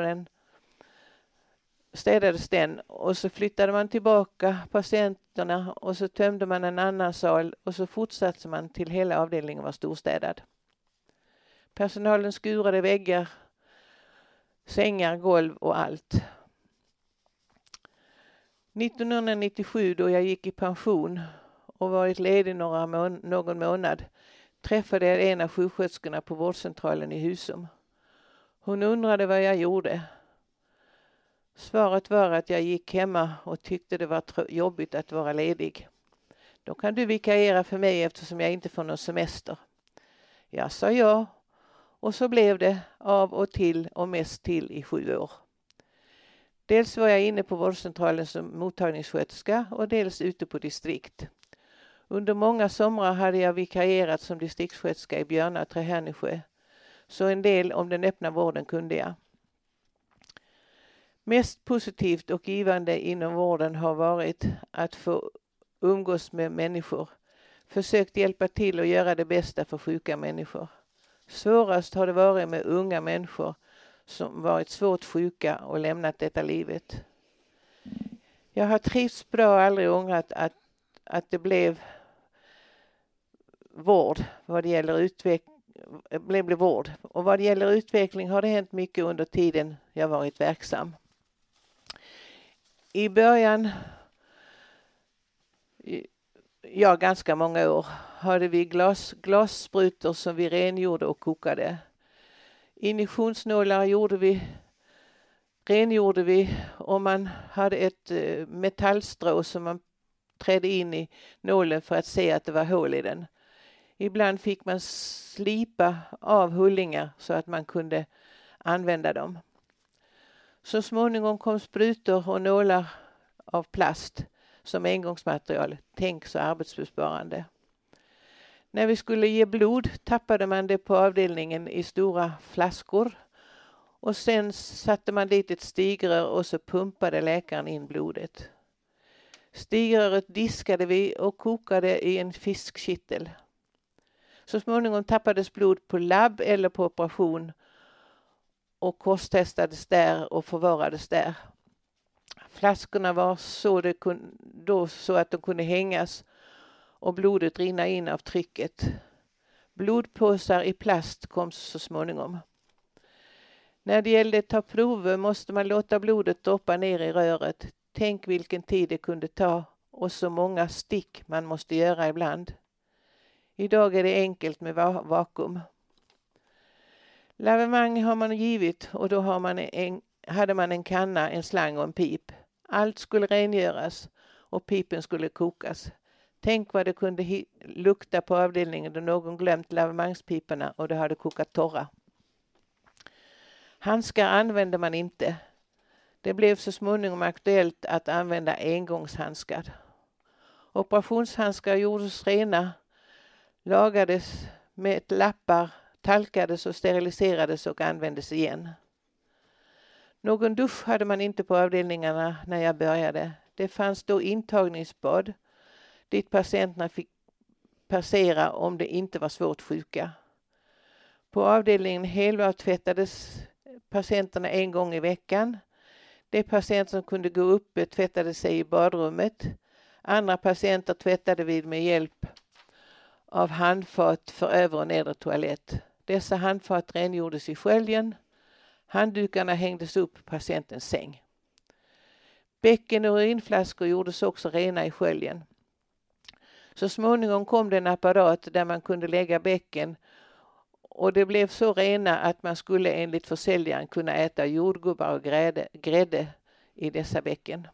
städades den och så flyttade man tillbaka patienterna och så tömde man en annan sal och så fortsatte man till hela avdelningen var storstädad. Personalen skurade väggar, sängar, golv och allt. 1997 då jag gick i pension och varit ledig någon månad träffade jag en av sjuksköterskorna på vårdcentralen i Husum. Hon undrade vad jag gjorde. Svaret var att jag gick hemma och tyckte det var jobbigt att vara ledig. Då kan du vikariera för mig eftersom jag inte får någon semester. Jag sa ja och så blev det av och till och mest till i 7 år. Dels var jag inne på vårdcentralen som mottagningssköterska och dels ute på distrikt. Under många somrar hade jag vikarierat som distriktssköterska i Björna och Trehärnesjö. Så en del om den öppna vården kunde jag. Mest positivt och givande inom vården har varit att få umgås med människor. Försökt hjälpa till och göra det bästa för sjuka människor. Svårast har det varit med unga människor som varit svårt sjuka och lämnat detta livet. Jag har trivts bra och aldrig ångrat att det blev vård vad det gäller blev vård. Och vad det gäller utveckling har det hänt mycket under tiden jag varit verksam. I början, ganska många år, hade vi glassprutor som vi rengjorde och kokade. Injektionsnålar rengjorde vi och man hade ett metallstrå som man trädde in i nålen för att se att det var hål i den. Ibland fick man slipa av hullingar så att man kunde använda dem. Så småningom kom sprutor och nålar av plast som engångsmaterial. Tänk så arbetsbesparande. När vi skulle ge blod tappade man det på avdelningen i stora flaskor. Och sen satte man dit ett stigrör och så pumpade läkaren in blodet. Stigröret diskade vi och kokade i en fiskkittel. Så småningom tappades blod på labb eller på operation och korstestades där och förvarades där. Flaskorna var så att de kunde hängas och blodet rinna in av trycket. Blodpåsar i plast kom så småningom. När det gällde att ta prover måste man låta blodet droppa ner i röret. Tänk vilken tid det kunde ta och så många stick man måste göra ibland. Idag är det enkelt med vakuum. Lavemang har man givit och då hade man en kanna, en slang och en pip. Allt skulle rengöras och pipen skulle kokas. Tänk vad det kunde lukta på avdelningen då någon glömt lavemangspiporna och det hade kokat torra. Handskar använde man inte. Det blev så småningom aktuellt att använda engångshandskar. Operationshandskar gjordes rena, lagades med lappar, talkades och steriliserades och användes igen. Någon dusch hade man inte på avdelningarna när jag började. Det fanns då intagningsbad dit patienterna fick passera om det inte var svårt sjuka. På avdelningen helvartvättades patienterna en gång i veckan. De patienter som kunde gå upp tvättade sig i badrummet. Andra patienter tvättade vi med hjälp av handfat för över- och nedre toalett. Dessa handfat rengjordes i sköljen. Handdukarna hängdes upp på patientens säng. Bäcken och urinflaskor gjordes också rena i sköljen. Så småningom kom det en apparat där man kunde lägga bäcken och det blev så rena att man skulle enligt försäljaren kunna äta jordgubbar och grädde i dessa bäcken.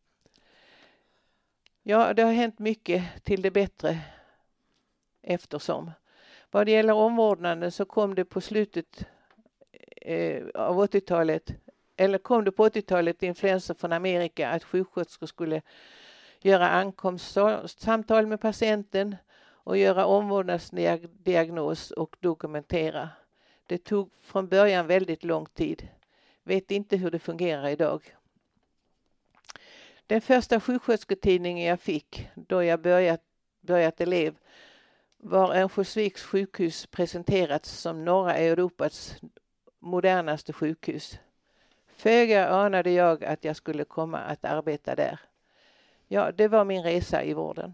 Ja, det har hänt mycket till det bättre eftersom. Vad det gäller omvårdnaden så kom det på slutet av 80-talet, eller kom det på 80-talet influenser från Amerika att sjuksköterskor skulle göra ankomstsamtal med patienten och göra omvårdnadsdiagnos och dokumentera. Det tog från början väldigt lång tid. Vet inte hur det fungerar idag. Den första sjukskötersketidningen jag fick då jag börjat elev var Örnsköldsviks sjukhus presenterats som norra Europas modernaste sjukhus. Föga anade jag att jag skulle komma att arbeta där. Ja, det var min resa i vården.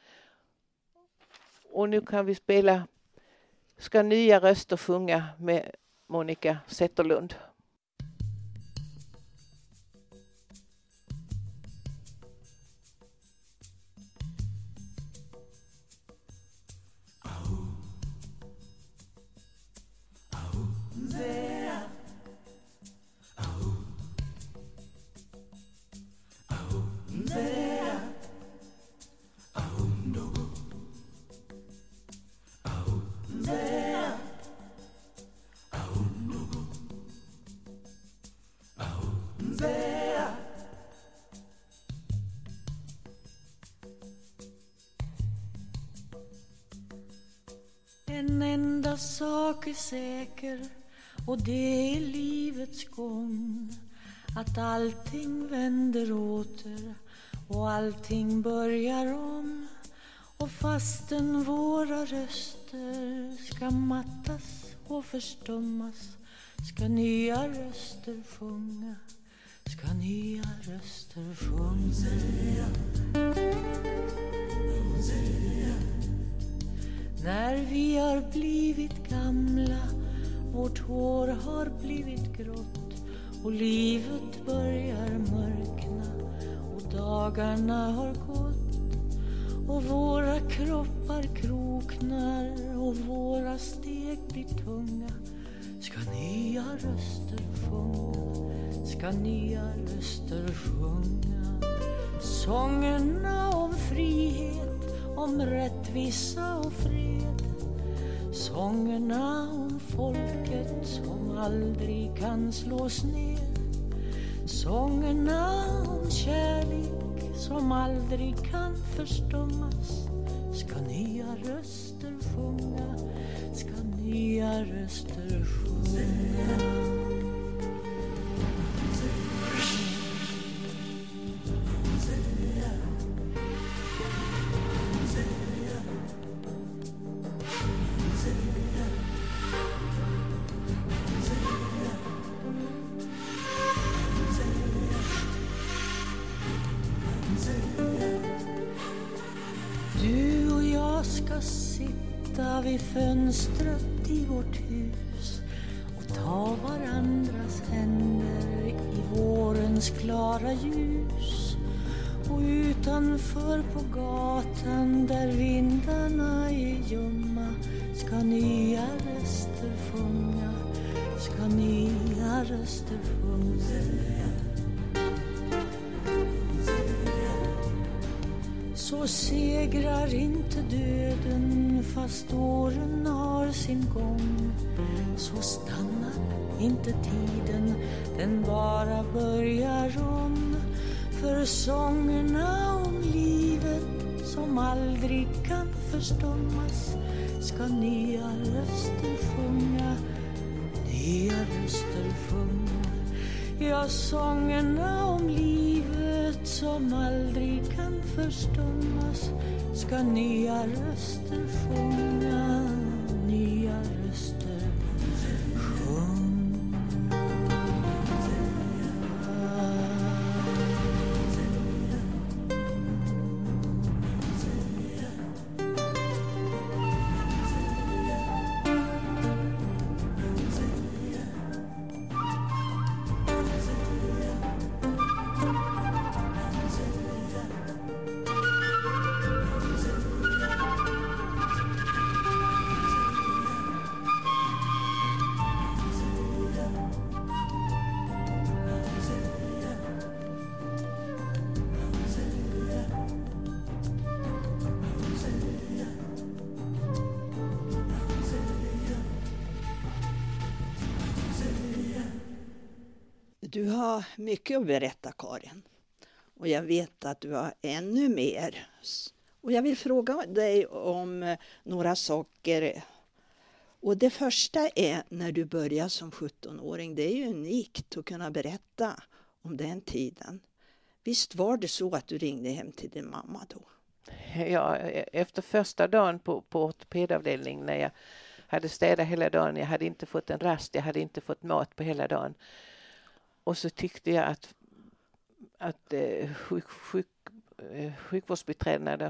Och nu kan vi spela Ska nya röster sjunga med Monica Zetterlund. En enda sak är säker, och det är livets gång. Att allting vänder åter och allting börjar om. Och fastän våra röster ska mattas och förstummas, ska nya röster sjunga, ska nya röster sjunga. När vi har blivit gamla, vårt hår har blivit grått och livet börjar mörkna och dagarna har gått och våra kroppar kroknar och våra steg blir tunga, ska nya röster sjunga, ska nya röster sjunga. Sångerna om frihet, om rättvisa och fred. Sångerna om folket som aldrig kan slås ner. Sångerna om kärlek som aldrig kan förstummas. Ska nya röster sjunga, ska nya röster sjunga. Du och jag ska sitta vid fönstret i vårt hus och ta varandras händer i vårens klara ljus. Och utanför på gatan där vindarna är ljumma ska nya röster sjunga, ska nya röster sjunga. Så segrar inte döden fast åren har sin gång. Så stannar inte tiden, den bara börjar om. För sångerna om livet som aldrig kan förstummas ska nya röster sjunga, nya röster sjunga. Ja, sångerna om livet som aldrig kan förstummas ska nya röster sjunga, nya röster sjunga. Du har mycket att berätta, Karin. Och jag vet att du har ännu mer. Och jag vill fråga dig om några saker. Och det första är när du börjar som 17-åring. Det är ju unikt att kunna berätta om den tiden. Visst var det så att du ringde hem till din mamma då? Ja, efter första dagen på ortopedavdelningen när jag hade städat hela dagen. Jag hade inte fått en rast, jag hade inte fått mat på hela dagen. Och så tyckte jag att sjukvårdsbiträdena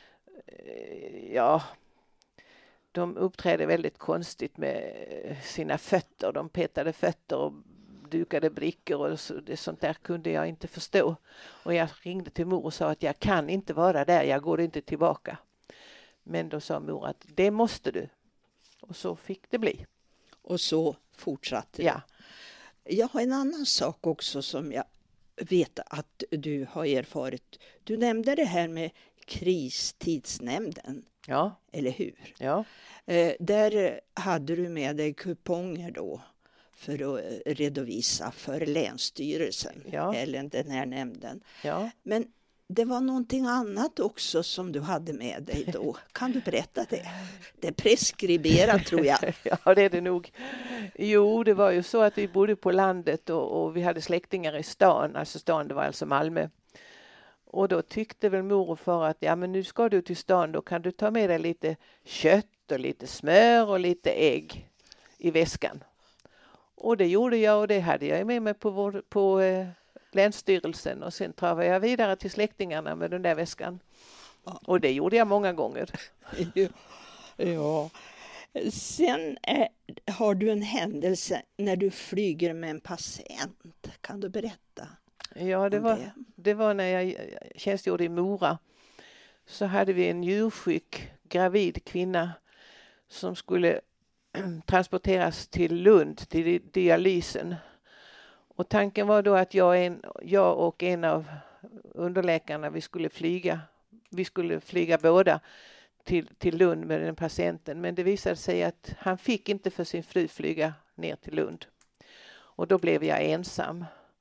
de uppträdde väldigt konstigt med sina fötter. De petade fötter och dukade brickor och sånt där kunde jag inte förstå. Och jag ringde till mor och sa att jag kan inte vara där, jag går inte tillbaka. Men då sa mor att det måste du. Och så fick det bli. Och så fortsatte det. Ja. Jag har en annan sak också som jag vet att du har erfarit. Du nämnde det här med kristidsnämnden. Ja. Eller hur? Ja. Där hade du med dig kuponger då för att redovisa för Länsstyrelsen eller den här nämnden. Ja. Men det var någonting annat också som du hade med dig då. Kan du berätta det? Det är preskriberat tror jag. Ja, det är det nog. Jo, det var ju så att vi bodde på landet och vi hade släktingar i stan. Alltså stan, det var alltså Malmö. Och då tyckte väl mor och far att men nu ska du till stan, då kan du ta med dig lite kött och lite smör och lite ägg i väskan. Och det gjorde jag och det hade jag med mig på Länsstyrelsen och sen travade jag vidare till släktingarna med den där väskan. Och det gjorde jag många gånger. Ja. Sen har du en händelse när du flyger med en patient. Kan du berätta? Ja, det var när jag tjänstgjorde i Mora. Så hade vi en njursjuk gravid kvinna som skulle transporteras till Lund till dialysen. Och tanken var då att jag och en av underläkarna vi skulle flyga båda till Lund med den patienten. Men det visade sig att han fick inte för sin fru flyga ner till Lund. Och då blev jag ensam.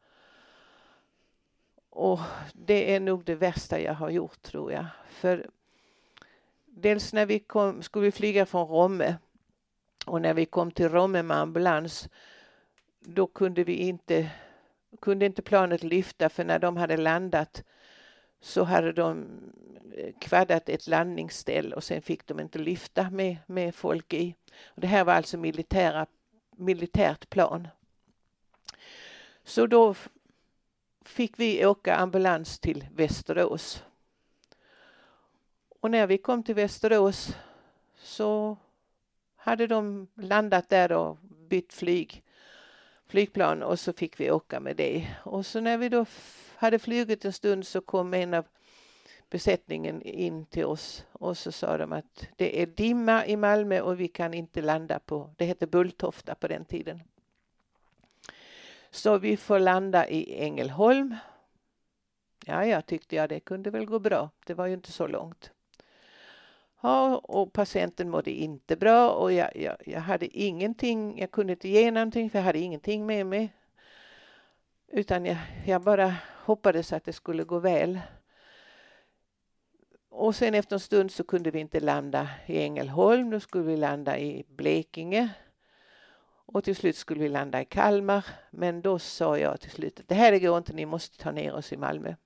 Och det är nog det värsta jag har gjort tror jag. För dels när vi skulle vi flyga från Romme. Och när vi kom till Romme med ambulans. Då kunde inte planet lyfta, för när de hade landat så hade de kvaddat ett landningsställ och sen fick de inte lyfta med folk i. Och det här var alltså militärt plan. Så då fick vi åka ambulans till Västerås. Och när vi kom till Västerås så hade de landat där och bytt flygplan och så fick vi åka med det. Och så när vi då hade flugit en stund så kom en av besättningen in till oss och så sa de att det är dimma i Malmö och vi kan inte landa det hette Bulltofta på den tiden. Så vi får landa i Ängelholm. Ja, jag tyckte det kunde väl gå bra. Det var ju inte så långt. Ja, och patienten mådde inte bra och jag hade ingenting, jag kunde inte ge någonting för jag hade ingenting med mig. Utan jag bara hoppades att det skulle gå väl. Och sen efter en stund så kunde vi inte landa i Ängelholm, då skulle vi landa i Blekinge. Och till slut skulle vi landa i Kalmar, men då sa jag till slut att det här går inte, ni måste ta ner oss i Malmö.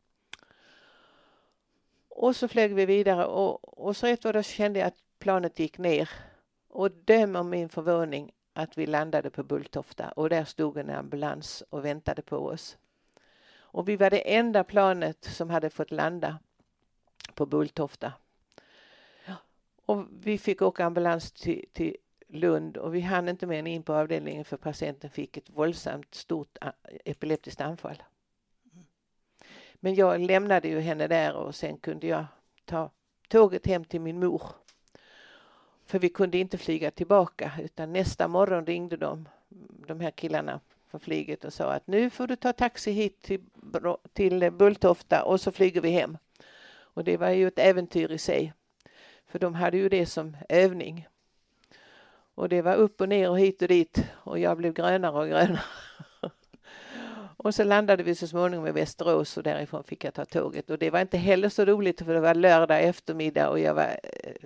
Och så flög vi vidare och så rätt vad då kände jag att planet gick ner. Och döm om min förvåning att vi landade på Bulltofta och där stod en ambulans och väntade på oss. Och vi var det enda planet som hade fått landa på Bulltofta. Och vi fick åka ambulans till Lund och vi hann inte mer än in på avdelningen för patienten fick ett våldsamt stort epileptiskt anfall. Men jag lämnade ju henne där och sen kunde jag ta tåget hem till min mor. För vi kunde inte flyga tillbaka utan nästa morgon ringde de här killarna från flyget och sa att nu får du ta taxi hit till Bulltofta och så flyger vi hem. Och det var ju ett äventyr i sig. För de hade ju det som övning. Och det var upp och ner och hit och dit och jag blev grönare och grönare. Och så landade vi så småningom i Västerås och därifrån fick jag ta tåget. Och det var inte heller så roligt för det var lördag eftermiddag och jag var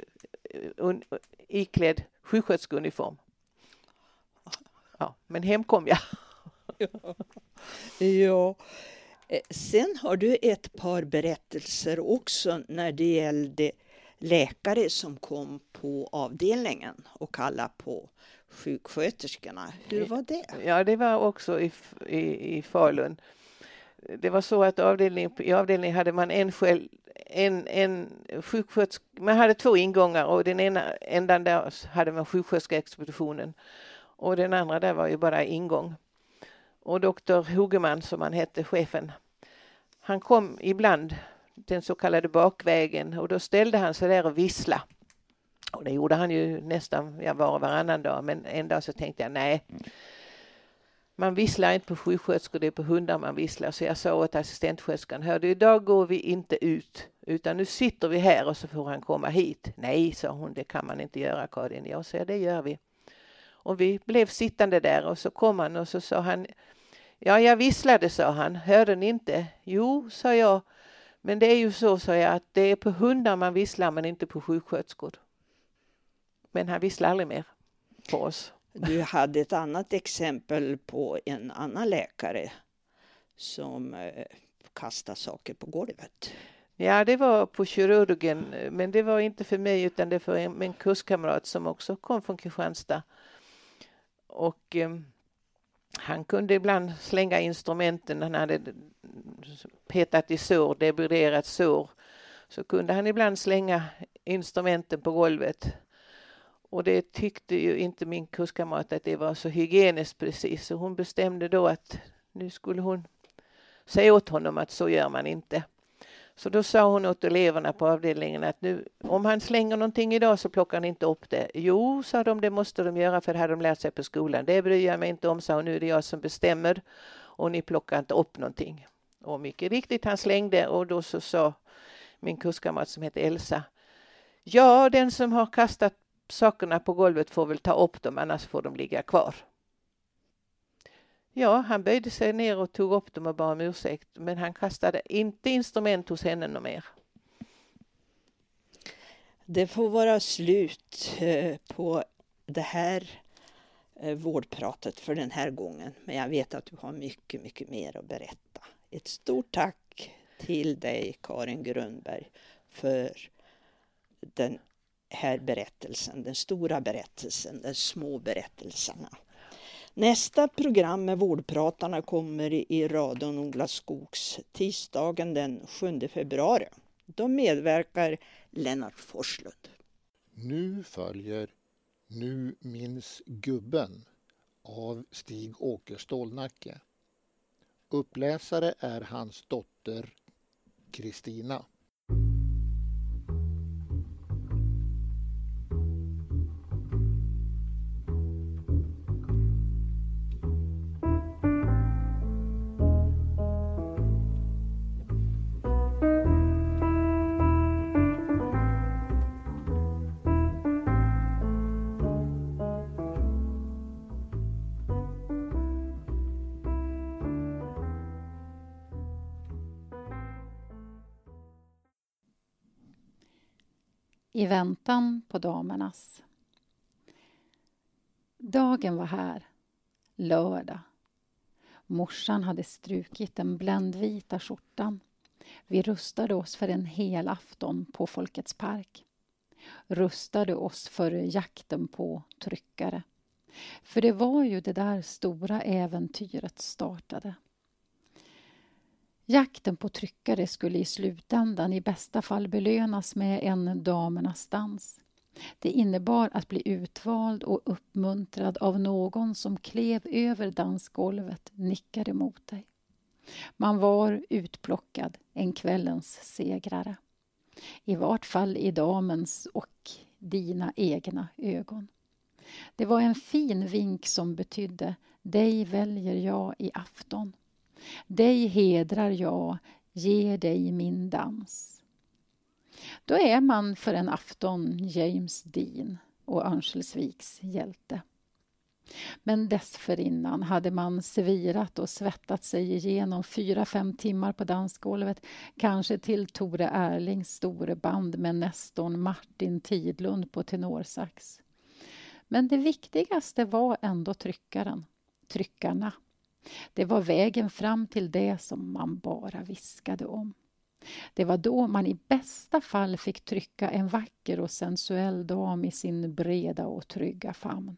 iklädd sjuksköterskeuniform. Ja, men hem kom jag. Ja. Sen har du ett par berättelser också när det gällde läkare som kom på avdelningen och kallade på sjuksköterskorna. Hur var det? Ja, det var också i Falun. Det var så att i avdelningen hade man en sjuksköterska. Man hade 2 ingångar och den ena ändan där hade man sjuksköterskeexpeditionen. Och den andra där var ju bara ingång. Och doktor Hogeman, som han hette, chefen, han kom ibland den så kallade bakvägen och då ställde han sig där och vissla. Och det gjorde han ju nästan var och varannan dag, men en dag så tänkte jag nej. Man visslar inte på sjuksköterskor, det är på hundar man visslar. Så jag sa åt assistentsköterskan, hörde, idag går vi inte ut utan nu sitter vi här och så får han komma hit. Nej, sa hon, det kan man inte göra, Karin. Jag sa, det gör vi. Och vi blev sittande där och så kom han och så sa han, ja, jag visslade, sa han. Hörde ni inte? Jo, sa jag. Men det är ju så, sa jag, att det är på hundar man visslar men inte på sjuksköterskor. Men han visslar aldrig mer på oss. Du hade ett annat exempel på en annan läkare som kastade saker på golvet. Ja, det var på kirurgen, men det var inte för mig utan det var en kurskamrat som också kom från Kristianstad. Och han kunde ibland slänga instrumenten. Han hade petat i sår, debuderat sår. Så kunde han ibland slänga instrumenten på golvet. Och det tyckte ju inte min kurskamrat att det var så hygieniskt precis. Så hon bestämde då att nu skulle hon säga åt honom att så gör man inte. Så då sa hon åt eleverna på avdelningen att nu, om han slänger någonting idag så plockar han inte upp det. Jo, sa de, det måste de göra för det hade de lärt sig på skolan. Det bryr jag mig inte om, sa hon, nu är det jag som bestämmer och ni plockar inte upp någonting. Och mycket riktigt, han slängde och då så sa min kurskamrat som heter Elsa, ja, den som har kastat sakerna på golvet får väl ta upp dem, annars får de ligga kvar. Ja, han böjde sig ner och tog upp dem och bad om ursäkt. Men han kastade inte instrument hos henne något mer. Det får vara slut på det här vårdpratet för den här gången. Men jag vet att du har mycket, mycket mer att berätta. Ett stort tack till dig, Karin Grundberg, för den här berättelsen. Den stora berättelsen, de små berättelserna. Nästa program med Vårdpratarna kommer i radion Ola Skogs tisdagen den 7 februari. Då medverkar Lennart Forslund. Nu följer Nu minns gubben av Stig-Åke Stålnacke. Uppläsare är hans dotter Kristina. I väntan på damernas. Dagen var här, lördag. Morsan hade strukit den bländvita skjortan. Vi rustade oss för en hel afton på Folkets park. Rustade oss för jakten på tryckare. För det var ju det där stora äventyret startade. Jakten på tryckare skulle i slutändan i bästa fall belönas med en damernas dans. Det innebar att bli utvald och uppmuntrad av någon som klev över dansgolvet, nickade mot dig. Man var utplockad, en kvällens segrare. I vart fall i damens och dina egna ögon. Det var en fin vink som betydde, dig väljer jag i afton. Dig hedrar jag, ger dig min dans. Då är man för en afton James Dean och Örnsköldsviks hjälte. Men dessförinnan hade man svirat och svettat sig igenom 4-5 timmar på dansgolvet, kanske till Tore Erlings store band med Nestorn Martin Tidlund på tenorsax. Men det viktigaste var ändå tryckaren, tryckarna. Det var vägen fram till det som man bara viskade om. Det var då man i bästa fall fick trycka en vacker och sensuell dam i sin breda och trygga famn.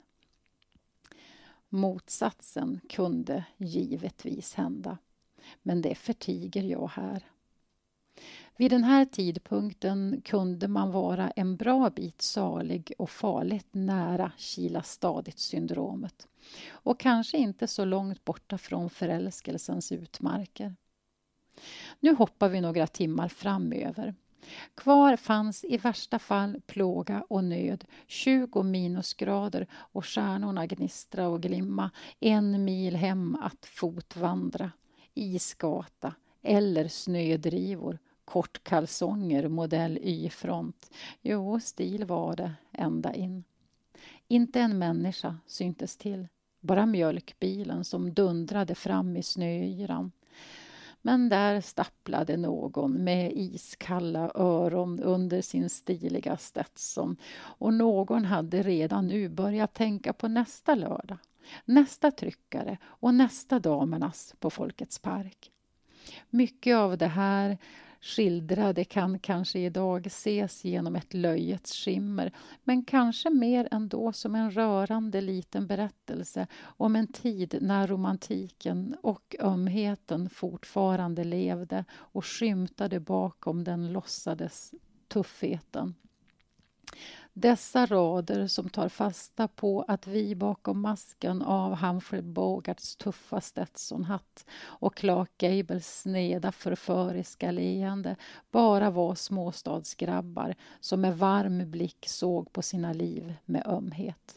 Motsatsen kunde givetvis hända, men det förtiger jag här. Vid den här tidpunkten kunde man vara en bra bit salig och farligt nära Kila stadigt-syndromet och kanske inte så långt borta från förälskelsens utmarker. Nu hoppar vi några timmar framöver. Kvar fanns i värsta fall plåga och nöd, 20 minusgrader och stjärnorna gnistra och glimma, 1 mil hem att fotvandra, isgata eller snödrivor, kortkalsonger modell Y-front. Jo, stil var det ända in. Inte en människa syntes till, bara mjölkbilen som dundrade fram i snöyran. Men där stapplade någon med iskalla öron under sin stiliga Stetson och någon hade redan nu börjat tänka på nästa lördag, nästa tryckare och nästa damernas på Folkets park. Mycket av det här skildrade kan kanske idag ses genom ett löjets skimmer, men kanske mer ändå som en rörande liten berättelse om en tid när romantiken och ömheten fortfarande levde och skymtade bakom den låtsades tuffheten. Dessa rader som tar fasta på att vi bakom masken av Humphrey Bogarts tuffa Stetsonhatt och Clark Gables sneda förföriska leende bara var småstadsgrabbar som med varm blick såg på sina liv med ömhet.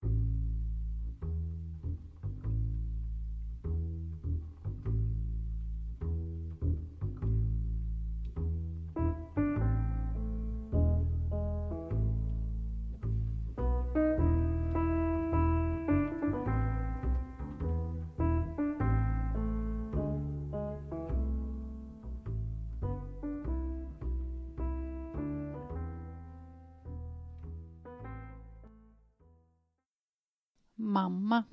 Mamma.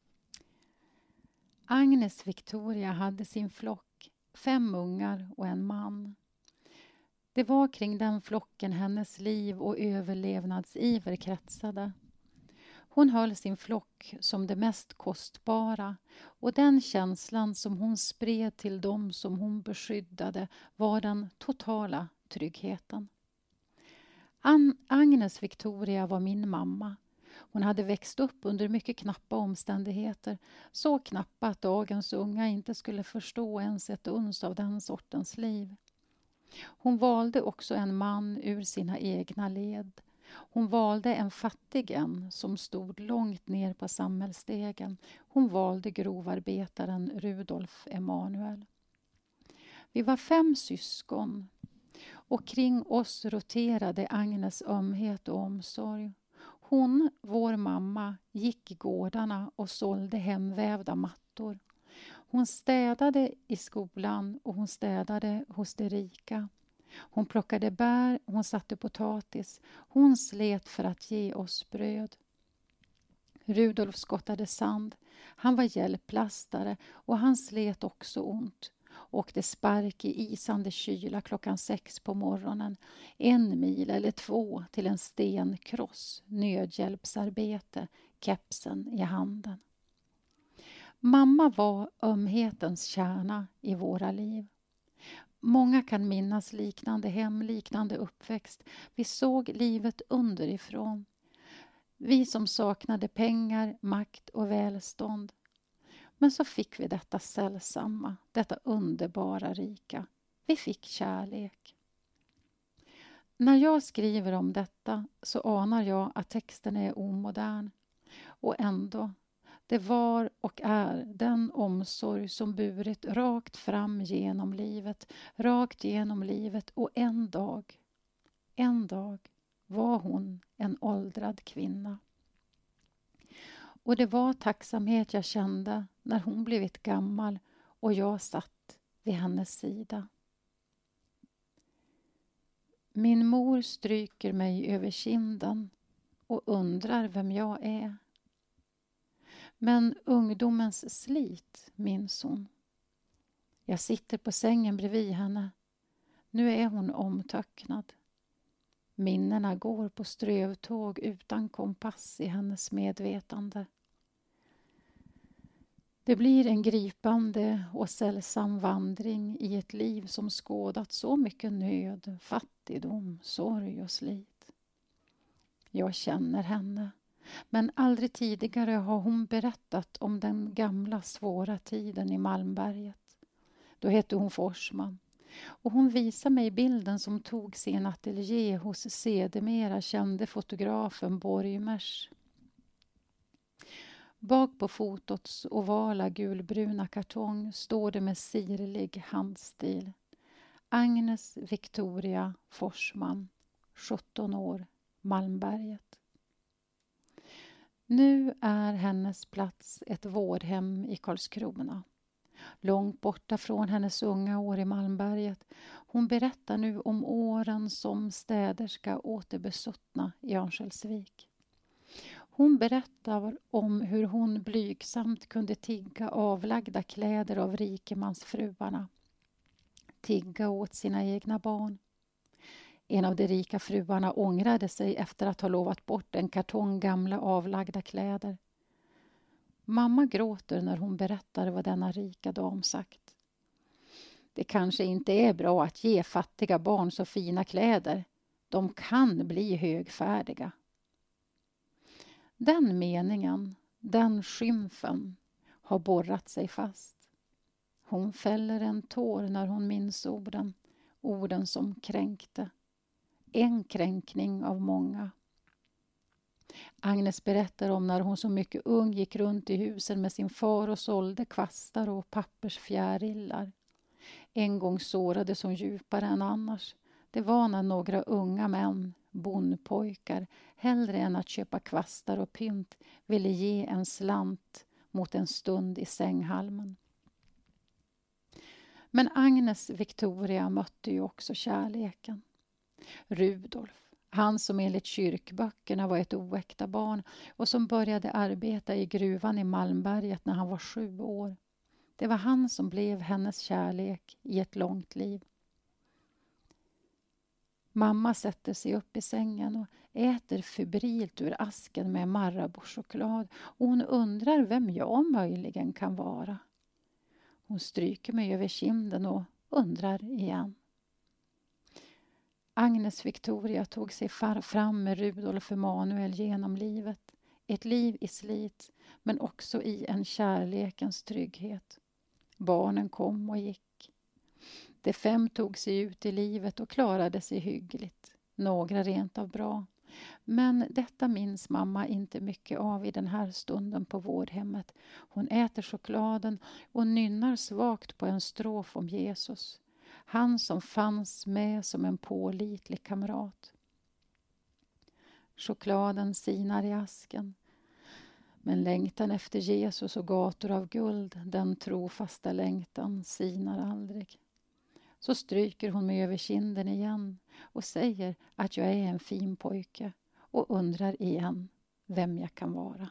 Agnes Victoria hade sin flock, 5 ungar och en man. Det var kring den flocken hennes liv och överlevnadsiver kretsade. Hon höll sin flock som det mest kostbara och den känslan som hon spred till dem som hon beskyddade var den totala tryggheten. Agnes Victoria var min mamma. Hon hade växt upp under mycket knappa omständigheter, så knappa att dagens unga inte skulle förstå ens ett uns av den sortens liv. Hon valde också en man ur sina egna led. Hon valde en fattig en som stod långt ner på samhällsstegen. Hon valde grovarbetaren Rudolf Emanuel. Vi var 5 syskon och kring oss roterade Agnes ömhet och omsorg. Hon, vår mamma, gick i gårdarna och sålde hemvävda mattor. Hon städade i skolan och hon städade hos de rika. Hon plockade bär, hon satte potatis. Hon slet för att ge oss bröd. Rudolf skottade sand. Han var hjälplastare och han slet också ont. Åkte spark i isande kyla 6:00 på morgonen. 1 mil eller 2 till en stenkross, nödhjälpsarbete, kepsen i handen. Mamma var ömhetens kärna i våra liv. Många kan minnas liknande hem, liknande uppväxt. Vi såg livet underifrån. Vi som saknade pengar, makt och välstånd. Men så fick vi detta sällsamma, detta underbara rika. Vi fick kärlek. När jag skriver om detta så anar jag att texten är omodern. Och ändå, det var och är den omsorg som burit rakt fram genom livet, rakt genom livet och en dag var hon en åldrad kvinna. Och det var tacksamhet jag kände när hon blivit gammal och jag satt vid hennes sida. Min mor stryker mig över kinden och undrar vem jag är. Men ungdomens slit minns hon. Jag sitter på sängen bredvid henne. Nu är hon omtöcknad. Minnena går på strövtåg utan kompass i hennes medvetande. Det blir en gripande och sällsam vandring i ett liv som skådat så mycket nöd, fattigdom, sorg och slit. Jag känner henne, men aldrig tidigare har hon berättat om den gamla svåra tiden i Malmberget. Då hette hon Forsman. Och hon visar mig bilden som tog sin ateljé hos sedermera kände fotografen Borgmers. Bak på fotots ovala gulbruna kartong står det med sirlig handstil: Agnes Victoria Forsman, 17 år, Malmberget. Nu är hennes plats ett vårdhem i Karlskrona. Långt borta från hennes unga år i Malmberget. Hon berättar nu om åren som städerska åt det besuttna i Örnsköldsvik. Hon berättar om hur hon blygsamt kunde tigga avlagda kläder av rikemansfruarna. Tigga åt sina egna barn. En av de rika fruarna ångrade sig efter att ha lovat bort en kartong gamla avlagda kläder. Mamma gråter när hon berättar vad denna rika dam sagt. Det kanske inte är bra att ge fattiga barn så fina kläder. De kan bli högfärdiga. Den meningen, den skymfen, har borrat sig fast. Hon fäller en tår när hon minns orden som kränkte. En kränkning av många. Agnes berättar om när hon så mycket ung gick runt i husen med sin far och sålde kvastar och pappersfjärilar. En gång sårades hon djupare än annars. Det var när några unga män, bondpojkar, hellre än att köpa kvastar och pynt ville ge en slant mot en stund i sänghalmen. Men Agnes Victoria mötte ju också kärleken. Rudolf, han som enligt kyrkböckerna var ett oäkta barn och som började arbeta i gruvan i Malmberget när han var 7 år. Det var han som blev hennes kärlek i ett långt liv. Mamma sätter sig upp i sängen och äter febrilt ur asken med Marabou-choklad och hon undrar vem jag möjligen kan vara. Hon stryker mig över kinden och undrar igen. Agnes Victoria tog sig fram med Rudolf Emanuel genom livet. Ett liv i slit, men också i en kärlekens trygghet. Barnen kom och gick. De 5 tog sig ut i livet och klarade sig hyggligt. Några rent av bra. Men detta minns mamma inte mycket av i den här stunden på vårdhemmet. Hon äter chokladen och nynnar svagt på en strof om Jesus. Han som fanns med som en pålitlig kamrat. Chokladen sinar i asken. Men längtan efter Jesus och gator av guld, den trofasta längtan, sinar aldrig. Så stryker hon mig över kinden igen och säger att jag är en fin pojke och undrar igen vem jag kan vara.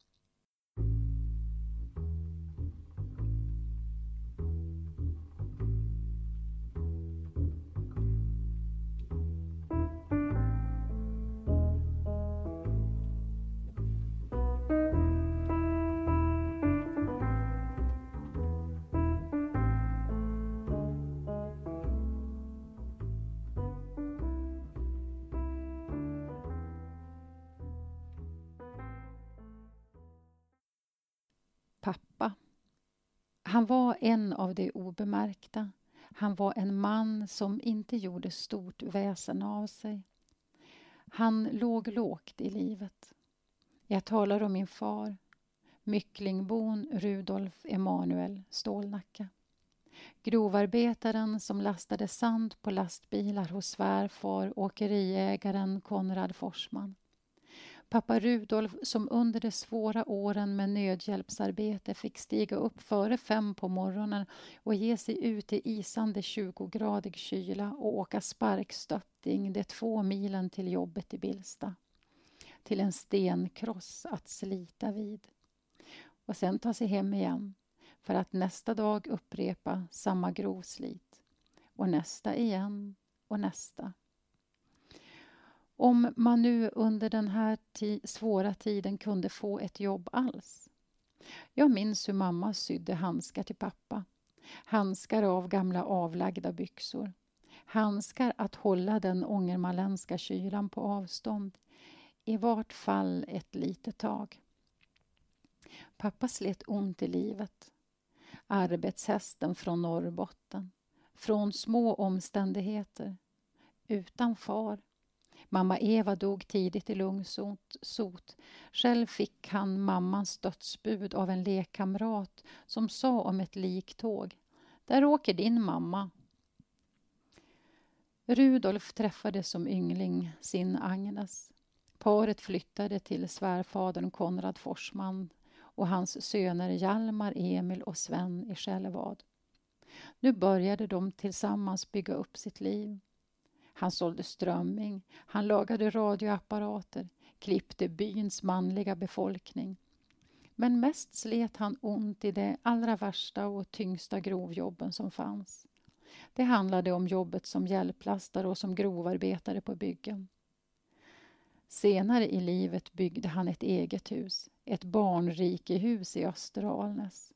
Pappa. Han var en av de obemärkta. Han var en man som inte gjorde stort väsen av sig. Han låg lågt i livet. Jag talar om min far, Mycklingbon Rudolf Emanuel Stålnacke. Grovarbetaren som lastade sand på lastbilar hos svärfar, åkeriägaren Konrad Forsman. Pappa Rudolf som under de svåra åren med nödhjälpsarbete fick stiga upp före 5 på morgonen och ge sig ut i isande 20-gradig kyla och åka sparkstötting de 2 milen till jobbet i Bilsta. Till en stenkross att slita vid. och sen ta sig hem igen för att nästa dag upprepa samma grovslit. Och nästa igen och nästa. Om man nu under den här svåra tiden kunde få ett jobb alls. Jag minns hur mamma sydde handskar till pappa. Handskar av gamla avlagda byxor. Handskar att hålla den ångermanländska kylan på avstånd. I vart fall ett litet tag. Pappa slet ont i livet. Arbetshästen från Norrbotten. Från små omständigheter. Utan far. Mamma Eva dog tidigt i lungsot. Själv fick han mammans dödsbud av en lekkamrat som sa om ett liktåg. Där åker din mamma. Rudolf träffade som yngling sin Agnes. Paret flyttade till svärfadern Konrad Forsman och hans söner Hjalmar, Emil och Sven i Skällevad. Nu började de tillsammans bygga upp sitt liv. Han sålde strömming, han lagade radioapparater, klippte byns manliga befolkning. Men mest slet han ont i det allra värsta och tyngsta grovjobben som fanns. Det handlade om jobbet som hjälplastare och som grovarbetare på byggen. Senare i livet byggde han ett eget hus, ett barnrikehus i Östra Alnäs.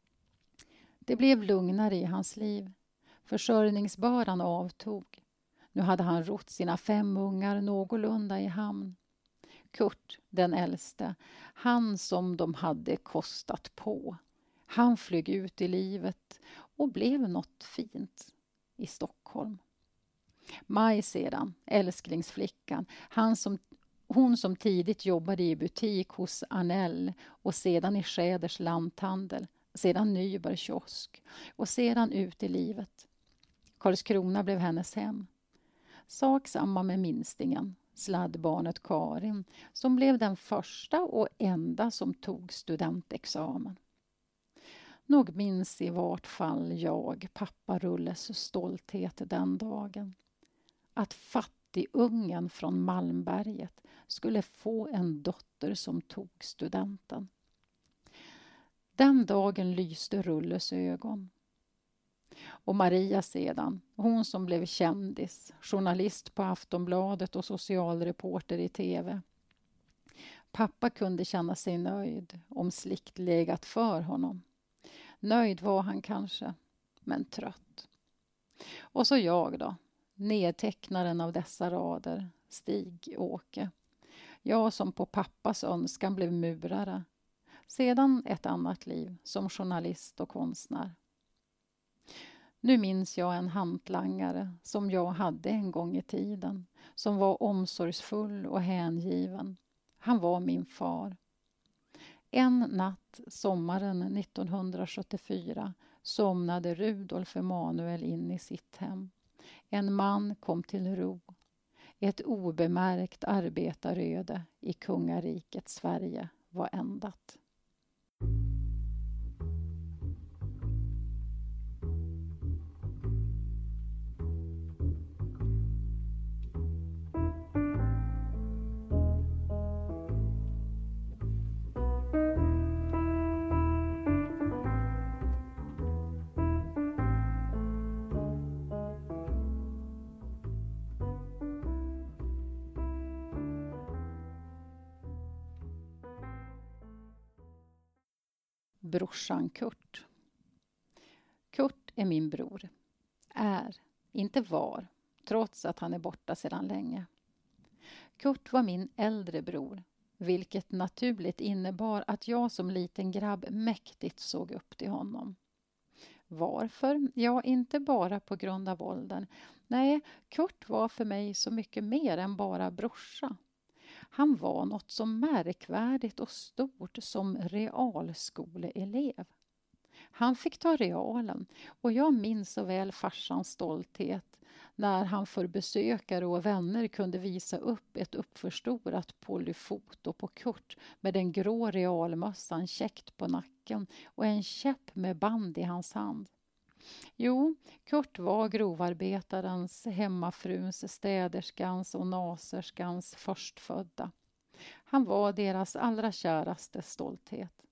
Det blev lugnare i hans liv. Försörjningsbördan avtog. Nu hade han rott sina 5 ungar någorlunda i hamn. Kurt, den äldste, han som de hade kostat på. Han flög ut i livet och blev något fint i Stockholm. Maj sedan, älsklingsflickan, hon som tidigt jobbade i butik hos Arnell och sedan i Skäders lanthandel, sedan Nyberg kiosk och sedan ut i livet. Karlskrona blev hennes hem. Sak samma med minstingen, sladdbarnet Karin, som blev den första och enda som tog studentexamen. Nog minns i vart fall jag pappa Rulles stolthet den dagen. Att fattigungen från Malmberget skulle få en dotter som tog studenten. Den dagen lyste Rulles ögon. Och Maria sedan, hon som blev kändis, journalist på Aftonbladet och socialreporter i tv. Pappa kunde känna sig nöjd om slikt legat för honom. Nöjd var han kanske, men trött. Och så jag då, nedtecknaren av dessa rader, Stig-Åke. Jag som på pappas önskan blev murare. Sedan ett annat liv som journalist och konstnär. Nu minns jag en hantlangare som jag hade en gång i tiden, som var omsorgsfull och hängiven. Han var min far. En natt, sommaren 1974, somnade Rudolf Emanuel in i sitt hem. En man kom till ro. Ett obemärkt arbetaröde i kungariket Sverige var ändat. Brorsan Kurt. Kurt är min bror. Inte var, trots att han är borta sedan länge. Kurt var min äldre bror, vilket naturligt innebar att jag som liten grabb mäktigt såg upp till honom. Varför? Ja, inte bara på grund av åldern. Nej, Kurt var för mig så mycket mer än bara brorsa. Han var något så märkvärdigt och stort som realskoleelev. Han fick ta realen och jag minns så väl farsans stolthet när han för besökare och vänner kunde visa upp ett uppförstorat polyfoto på Kurt med den grå realmössan käckt på nacken och en käpp med band i hans hand. Jo, Kurt var grovarbetarens, hemmafruns, städerskans och naserskans förstfödda. Han var deras allra käraste stolthet.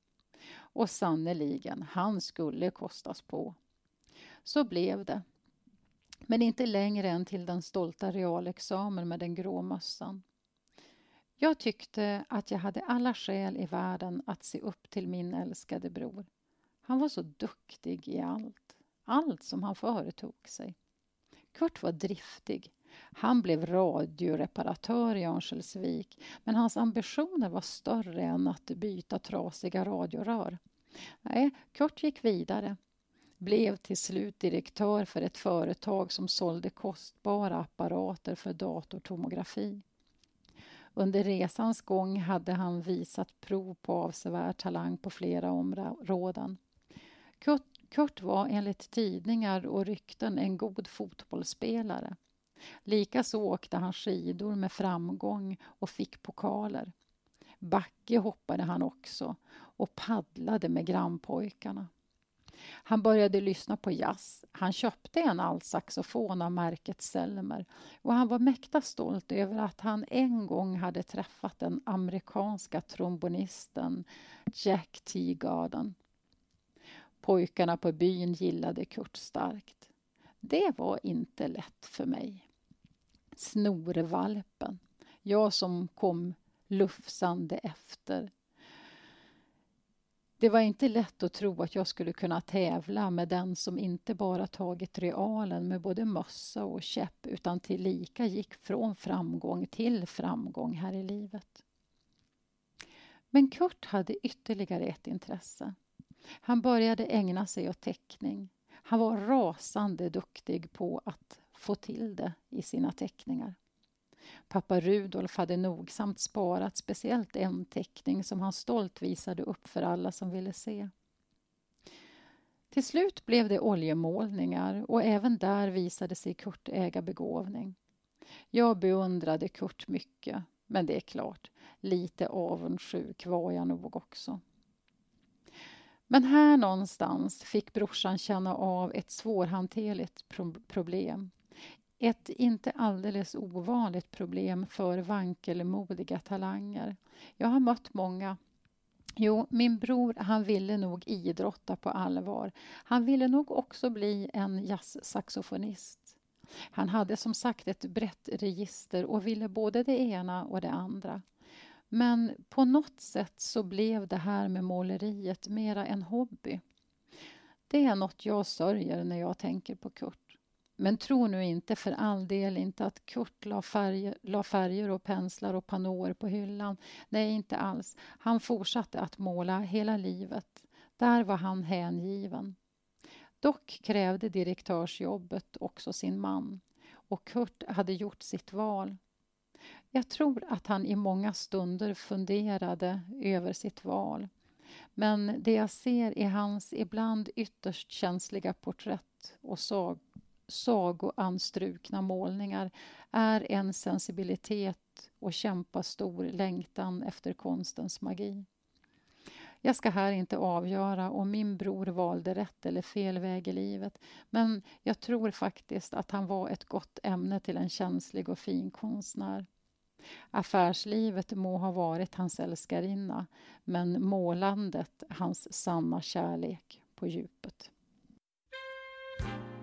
Och sannoliken, han skulle kostas på. Så blev det. Men inte längre än till den stolta realexamen med den grå mössan. Jag tyckte att jag hade alla skäl i världen att se upp till min älskade bror. Han var så duktig i allt som han företog sig. Kurt var driftig. Han blev radioreparatör i Örnsköldsvik, men hans ambitioner var större än att byta trasiga radiorör. Nej, Kurt gick vidare. Blev till slut direktör för ett företag som sålde kostbara apparater för datortomografi. Under resans gång hade han visat prov på avsevärd talang på flera områden. Kurt var enligt tidningar och rykten en god fotbollsspelare. Likaså åkte han skidor med framgång och fick pokaler. Backe hoppade han också och paddlade med grannpojkarna. Han började lyssna på jazz. Han köpte en altsaxofon av märket Selmer och han var mäkta stolt över att han en gång hade träffat den amerikanska trombonisten Jack Teagarden. Pojkarna på byn gillade Kurt starkt. Det var inte lätt för mig. Snorvalpen, jag som kom lufsande efter. Det var inte lätt att tro att jag skulle kunna tävla med den som inte bara tagit realen med både mössa och käpp utan tillika gick från framgång till framgång här i livet. Men Kurt hade ytterligare ett intresse. Han började ägna sig åt teckning. Han var rasande duktig på att få till det i sina teckningar. Pappa Rudolf hade nogsamt sparat speciellt en teckning som han stolt visade upp för alla som ville se. Till slut blev det oljemålningar och även där visade sig Kurt äga begåvning. Jag beundrade Kurt mycket, men det är klart, lite avundsjuk var jag nog också. Men här någonstans fick brorsan känna av ett svårhanterligt problem. Ett inte alldeles ovanligt problem för vankelmodiga talanger. Jag har mött många. Jo, min bror, han ville nog idrotta på allvar. Han ville nog också bli en jazzsaxofonist. Han hade som sagt ett brett register och ville både det ena och det andra. Men på något sätt så blev det här med måleriet mera en hobby. Det är något jag sörjer när jag tänker på Kurt. Men tro nu inte för all del inte att Kurt la färger och penslar och pannor på hyllan. Nej, inte alls. Han fortsatte att måla hela livet. Där var han hängiven. Dock krävde direktörsjobbet också sin man. Och Kurt hade gjort sitt val. Jag tror att han i många stunder funderade över sitt val. Men det jag ser i hans ibland ytterst känsliga porträtt och sagoanstrukna målningar är en sensibilitet och kämpastor längtan efter konstens magi. Jag ska här inte avgöra om min bror valde rätt eller fel väg i livet, men jag tror faktiskt att han var ett gott ämne till en känslig och fin konstnär. Affärslivet må ha varit hans älskarinna, men målandet hans sanna kärlek på djupet.